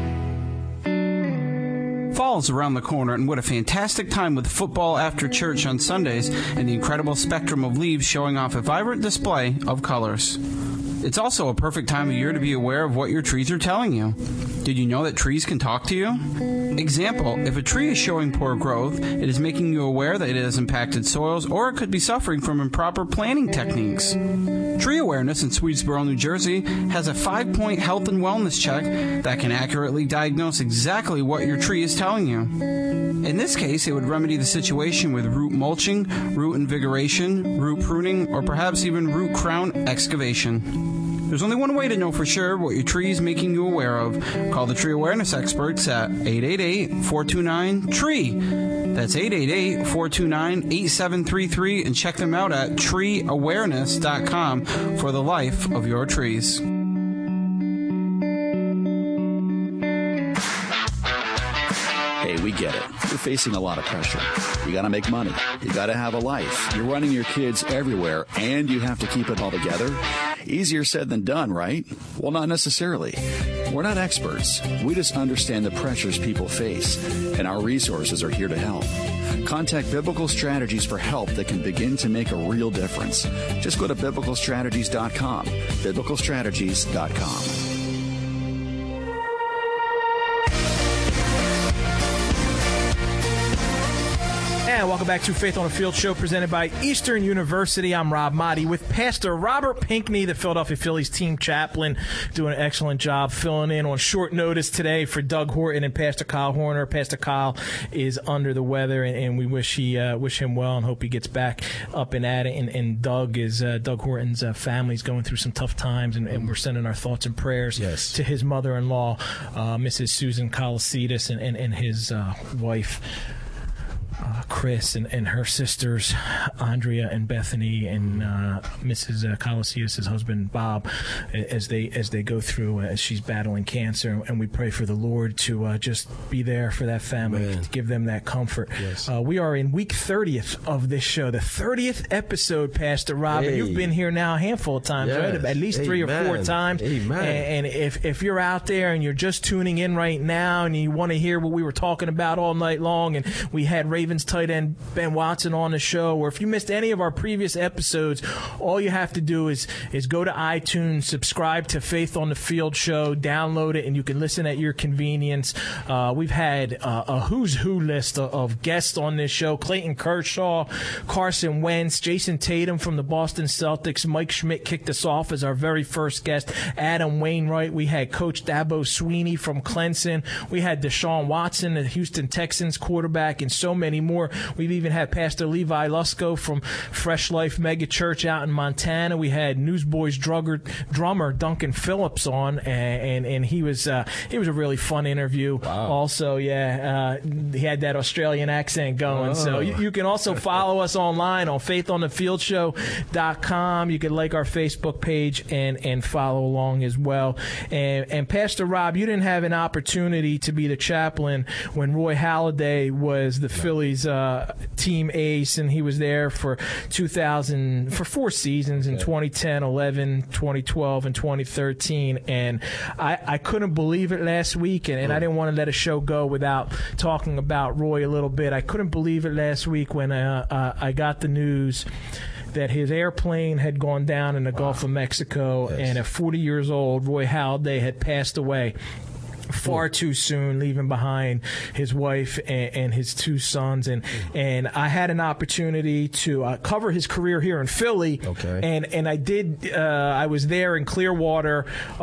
Fall's around the corner, and what a fantastic time with football after church on Sundays and the incredible spectrum of leaves showing off a vibrant display of colors. It's also a perfect time of year to be aware of what your trees are telling you. Did you know that trees can talk to you? Example, if a tree is showing poor growth, it is making you aware that it has impacted soils, or it could be suffering from improper planting techniques. Tree Awareness in Swedesboro, New Jersey has a five-point health and wellness check that can accurately diagnose exactly what your tree is telling you. In this case, it would remedy the situation with root mulching, root invigoration, root pruning, or perhaps even root crown excavation. There's only one way to know for sure what your tree is making you aware of. Call the Tree Awareness experts at eight eight eight, four two nine, T R E E. That's eight eight eight, four two nine, eight seven three three, and check them out at tree awareness dot com for the life of your trees. Hey, we get it. You're facing a lot of pressure. You got to make money. You got to have a life. You're running your kids everywhere, and you have to keep it all together. Easier said than done, right? Well, not necessarily. We're not experts. We just understand the pressures people face, and our resources are here to help. Contact Biblical Strategies for help that can begin to make a real difference. Just go to biblical strategies dot com. biblical strategies dot com. And welcome back to Faith on the Field show presented by Eastern University. I'm Rob Motti with Pastor Robert Pinckney, the Philadelphia Phillies team chaplain, doing an excellent job filling in on short notice today for Doug Horton and Pastor Kyle Horner. Pastor Kyle is under the weather, and, and we wish he uh, wish him well and hope he gets back up and at it. And, and Doug is uh, Doug Horton's uh, family is going through some tough times, and, and we're sending our thoughts and prayers yes. to his mother-in-law, uh, Missus Susan Colossidis, and, and, and his uh, wife. Uh, Chris and, and her sisters, Andrea and Bethany, and uh, Missus Uh, Colossidis' husband Bob, as they as they go through as she's battling cancer, and we pray for the Lord to uh, just be there for that family, Man. to give them that comfort. Yes. Uh, we are in week thirtieth of this show, the thirtieth episode, Pastor Rob. Hey. And you've been here now a handful of times, Yes. right? At least three Amen. or four times. Amen. And, and if if you're out there and you're just tuning in right now, and you want to hear what we were talking about all night long, and we had Ravens Ravens tight end Ben Watson on the show, or if you missed any of our previous episodes, all you have to do is is go to iTunes, subscribe to Faith on the Field Show, download it, and you can listen at your convenience. Uh, we've had uh, a who's who list of, of guests on this show: Clayton Kershaw, Carson Wentz, Jason Tatum from the Boston Celtics. Mike Schmidt kicked us off as our very first guest. Adam Wainwright. We had Coach Dabo Sweeney from Clemson. We had Deshaun Watson, the Houston Texans quarterback, and so many more. We've even had Pastor Levi Lusko from Fresh Life Mega Church out in Montana. We had Newsboys drugger, drummer Duncan Phillips on, and and, and he was uh, he was a really fun interview. Wow. Also, yeah, uh, he had that Australian accent going. Oh. So you, you can also follow us online on faith on the field show dot com. You can like our Facebook page and and follow along as well. And, and Pastor Rob, you didn't have an opportunity to be the chaplain when Roy Halladay was the Phillies uh, team ace, and he was there for two thousand for four seasons in twenty ten, eleven, twenty twelve, and twenty thirteen. And I, I couldn't believe it last week, and, and I didn't want to let a show go without talking about Roy a little bit. I couldn't believe it last week when uh, uh, I got the news that his airplane had gone down in the wow. Gulf of Mexico, yes. and at forty years old, Roy Halladay had passed away far too soon, leaving behind his wife and, and his two sons. And and I had an opportunity to uh, cover his career here in Philly. Okay. And and I did. Uh, I was there in Clearwater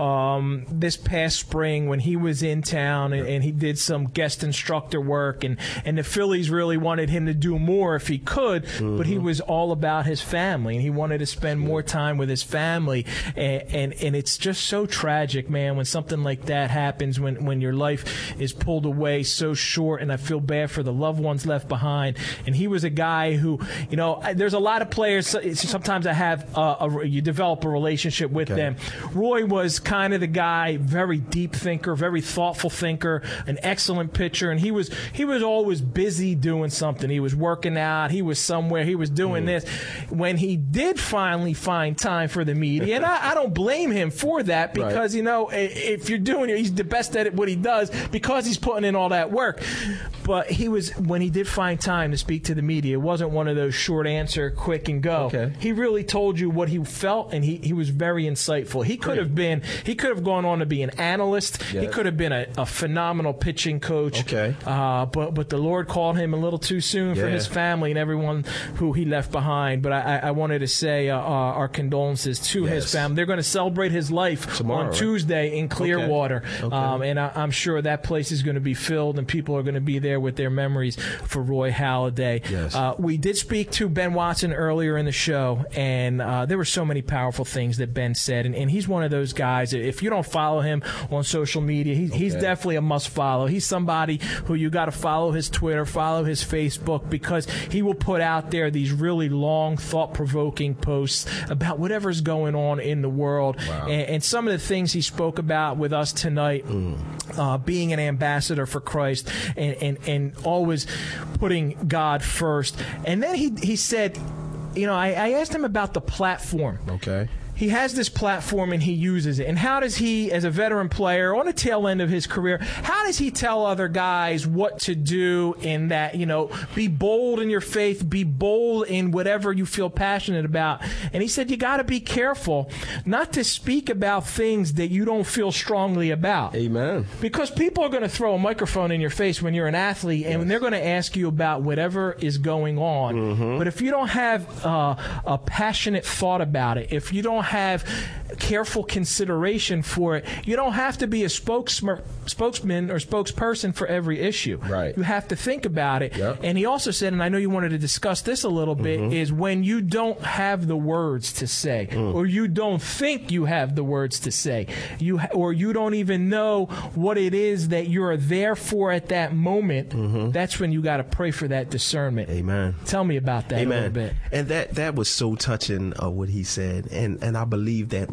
um, this past spring when he was in town, and, and he did some guest instructor work. And and the Phillies really wanted him to do more if he could, mm-hmm. but he was all about his family, and he wanted to spend more time with his family. And and, and it's just so tragic, man, when something like that happens. When when your life is pulled away so short, and I feel bad for the loved ones left behind. And he was a guy who, you know, there's a lot of players, sometimes I have, a, a, you develop a relationship with okay. them. Roy was kind of the guy, very deep thinker, very thoughtful thinker, an excellent pitcher, and he was he was always busy doing something. He was working out, he was somewhere, he was doing mm. this. When he did finally find time for the media, and I, I don't blame him for that, because, right. you know, if you're doing it, he's the best at it, what he does, because he's putting in all that work. But he was, when he did find time to speak to the media, it wasn't one of those short answer, quick and go. Okay. He really told you what he felt, and he, he was very insightful. He could have been, he could have gone on to be an analyst. Yes. He could have been a, a phenomenal pitching coach. Okay. Uh, but but the Lord called him a little too soon yeah. for his family and everyone who he left behind. But I, I wanted to say uh, our condolences to yes. his family. They're going to celebrate his life Tomorrow, on right? Tuesday in Clearwater. Okay. Okay. Um, and I, I'm sure that place is going to be filled, and people are going to be there with their memories for Roy Halladay. Yes. Uh, we did speak to Ben Watson earlier in the show, and uh, there were so many powerful things that Ben said. And, and he's one of those guys, if you don't follow him on social media, he, okay. he's definitely a must-follow. He's somebody who you got to follow his Twitter, follow his Facebook, because he will put out there these really long, thought-provoking posts about whatever's going on in the world. Wow. And, and some of the things he spoke about with us tonight, mm. uh, being an ambassador for Christ, and, and, and always putting God first. And then he he said, you know, I, I asked him about the platform. Okay. He has this platform and he uses it. And how does he, as a veteran player on the tail end of his career, how does he tell other guys what to do in that, you know, be bold in your faith, be bold in whatever you feel passionate about? And he said, you got to be careful not to speak about things that you don't feel strongly about. Amen. Because people are going to throw a microphone in your face when you're an athlete, and yes. they're going to ask you about whatever is going on. Mm-hmm. But if you don't have uh, a passionate thought about it, if you don't have careful consideration for it, you don't have to be a spokesman, spokesman or spokesperson for every issue. Right. You have to think about it. Yep. And he also said, and I know you wanted to discuss this a little bit, mm-hmm. is when you don't have the words to say, mm. or you don't think you have the words to say, you ha- or you don't even know what it is that you're there for at that moment, mm-hmm. that's when you got to pray for that discernment. Amen. Tell me about that Amen. a little bit. And that, that was so touching, uh, what he said. And, and I believe that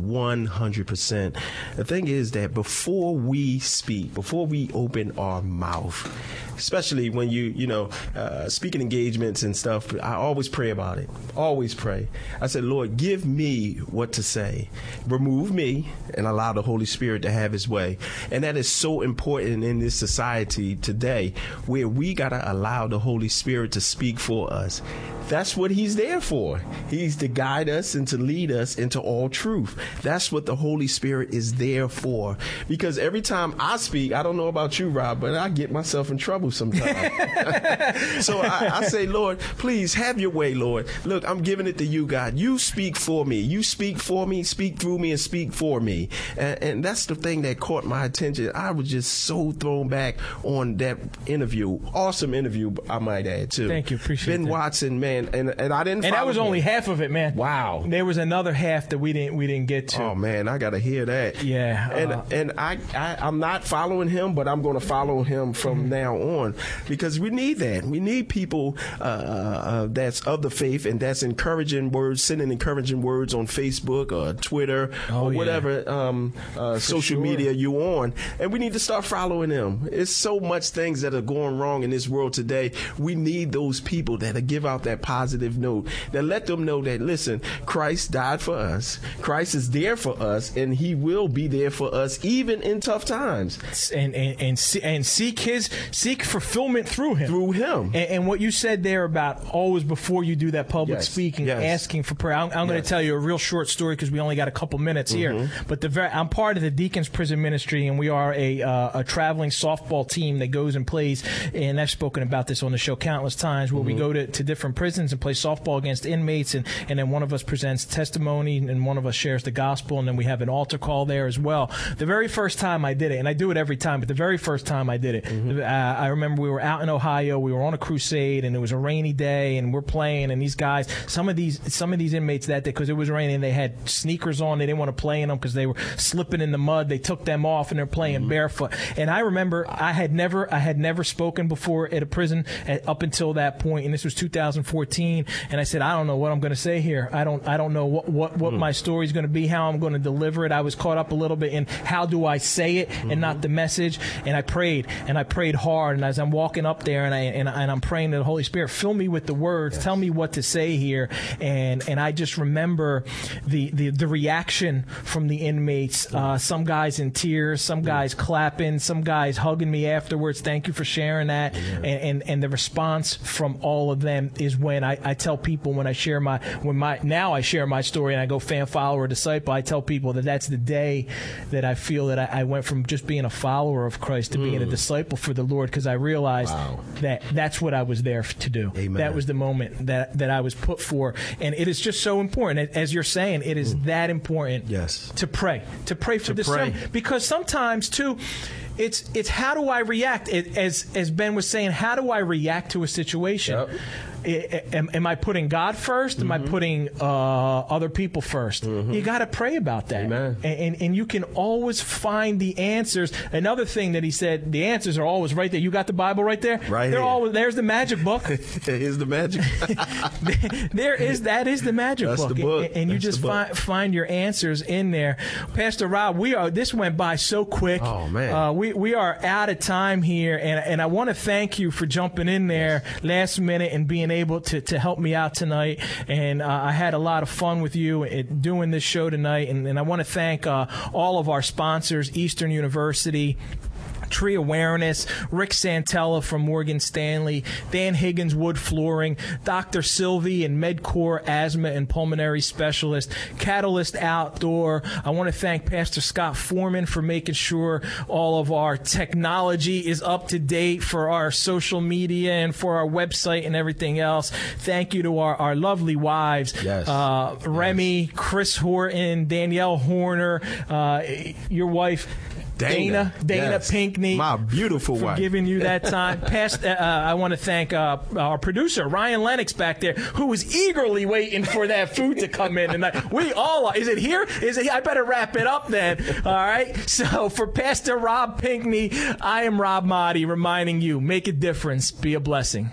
one hundred percent. The thing is that before we speak, before we open our mouth, especially when you, you know, uh, speaking engagements and stuff, I always pray about it. Always pray. I said, Lord, give me what to say. Remove me and allow the Holy Spirit to have his way. And that is so important in this society today, where we got to allow the Holy Spirit to speak for us. That's what he's there for. He's to guide us and to lead us into all truth. That's what the Holy Spirit is there for. Because every time I speak, I don't know about you, Rob, but I get myself in trouble sometimes. So I, I say, Lord, please have your way, Lord. Look, I'm giving it to you, God. You speak for me. You speak for me, speak through me, and speak for me. And, and that's the thing that caught my attention. I was just so thrown back on that interview. Awesome interview, I might add, too. Thank you. Appreciate it. Ben that. Watson, man. And and I didn't. And that was him. only half of it, man. Wow. There was another half that we didn't we didn't get to. Oh man, I gotta hear that. Yeah. And uh, and I, I I'm not following him, but I'm going to follow him from mm-hmm. now on, because we need that. We need people uh, uh, that's of the faith and that's encouraging words, sending encouraging words on Facebook or Twitter oh, or yeah. whatever um, uh, social sure. media you on. And we need to start following them. It's so much things that are going wrong in this world today. We need those people that give out that positive note, that let them know that, listen, Christ died for us. Christ is there for us, and he will be there for us even in tough times. And and and, and seek his seek fulfillment through him. Through him. And, and what you said there about always before you do that public yes. speaking, yes. asking for prayer. I'm, I'm yes. going to tell you a real short story because we only got a couple minutes mm-hmm. here. But the very, I'm part of the Deacons Prison Ministry, and we are a uh, a traveling softball team that goes and plays. And I've spoken about this on the show countless times, where mm-hmm. we go to, to different prisons and play softball against inmates, and, and then one of us presents testimony and one of us shares the gospel, and then we have an altar call there as well. The very first time I did it, and I do it every time, but the very first time I did it, mm-hmm. uh, I remember we were out in Ohio, we were on a crusade, and it was a rainy day, and we're playing, and these guys, some of these some of these inmates that day, because it was raining, they had sneakers on, they didn't want to play in them because they were slipping in the mud, they took them off, and they're playing mm-hmm. barefoot. And I remember I had never I had never spoken before at a prison at, up until that point, and this was two thousand fourteen, and I said, I don't know what I'm going to say here. I don't I don't know what what, what mm. my story is going to be, how I'm going to deliver it. I was caught up a little bit in how do I say it mm-hmm. and not the message. And I prayed, and I prayed hard. And as I'm walking up there, and I and, and I'm praying to the Holy Spirit, fill me with the words, yes. tell me what to say here. And and I just remember the the, the reaction from the inmates. Mm. Uh, some guys in tears, some guys mm. clapping, some guys hugging me afterwards. Thank you for sharing that. Yeah. And, and and the response from all of them is when I, I tell people, when I share my when my now I share my story and I go fan, follower, disciple, I tell people that that's the day that I feel that I, I went from just being a follower of Christ to mm. being a disciple for the Lord, because I realized wow. that that's what I was there to do. Amen. That was the moment that, that I was put for. And it is just so important. As you're saying, it is mm. that important yes. to pray, to pray for to this pray. sermon. Because sometimes, too, It's it's how do I react? It, as as Ben was saying, how do I react to a situation? Yep. I, am, am I putting God first? Mm-hmm. Am I putting uh, other people first? Mm-hmm. You got to pray about that. Amen. And, and and you can always find the answers. Another thing that he said, the answers are always right there. You got the Bible right there? Right They're here. Always, there's the magic book. Here's the magic. there is that is the magic That's book. The book. And, and you That's just find find your answers in there. Pastor Rob, we are this went by so quick. Oh man. Uh, we we are out of time here, and and I want to thank you for jumping in there yes. last minute and being able to to help me out tonight. And uh, I had a lot of fun with you at doing this show tonight, and, and I want to thank uh, all of our sponsors, Eastern University, Tree Awareness, Rick Santella from Morgan Stanley, Dan Higgins Wood Flooring, Doctor Sylvie and MedCore Asthma and Pulmonary Specialist, Catalyst Outdoor. I want to thank Pastor Scott Foreman for making sure all of our technology is up to date for our social media and for our website and everything else. Thank you to our, our lovely wives, yes. uh, Remy, yes. Chris Horton, Danielle Horner, uh, your wife, Dana, Dana, Dana yes. Pinkney, my beautiful for wife, giving you that time. Past, uh, I want to thank uh, our producer Ryan Lennox back there, who was eagerly waiting for that food to come in. And I, we all are. Is it here? Is it? I better wrap it up then. All right. So for Pastor Rob Pinkney, I am Rob Motti, reminding you: make a difference, be a blessing.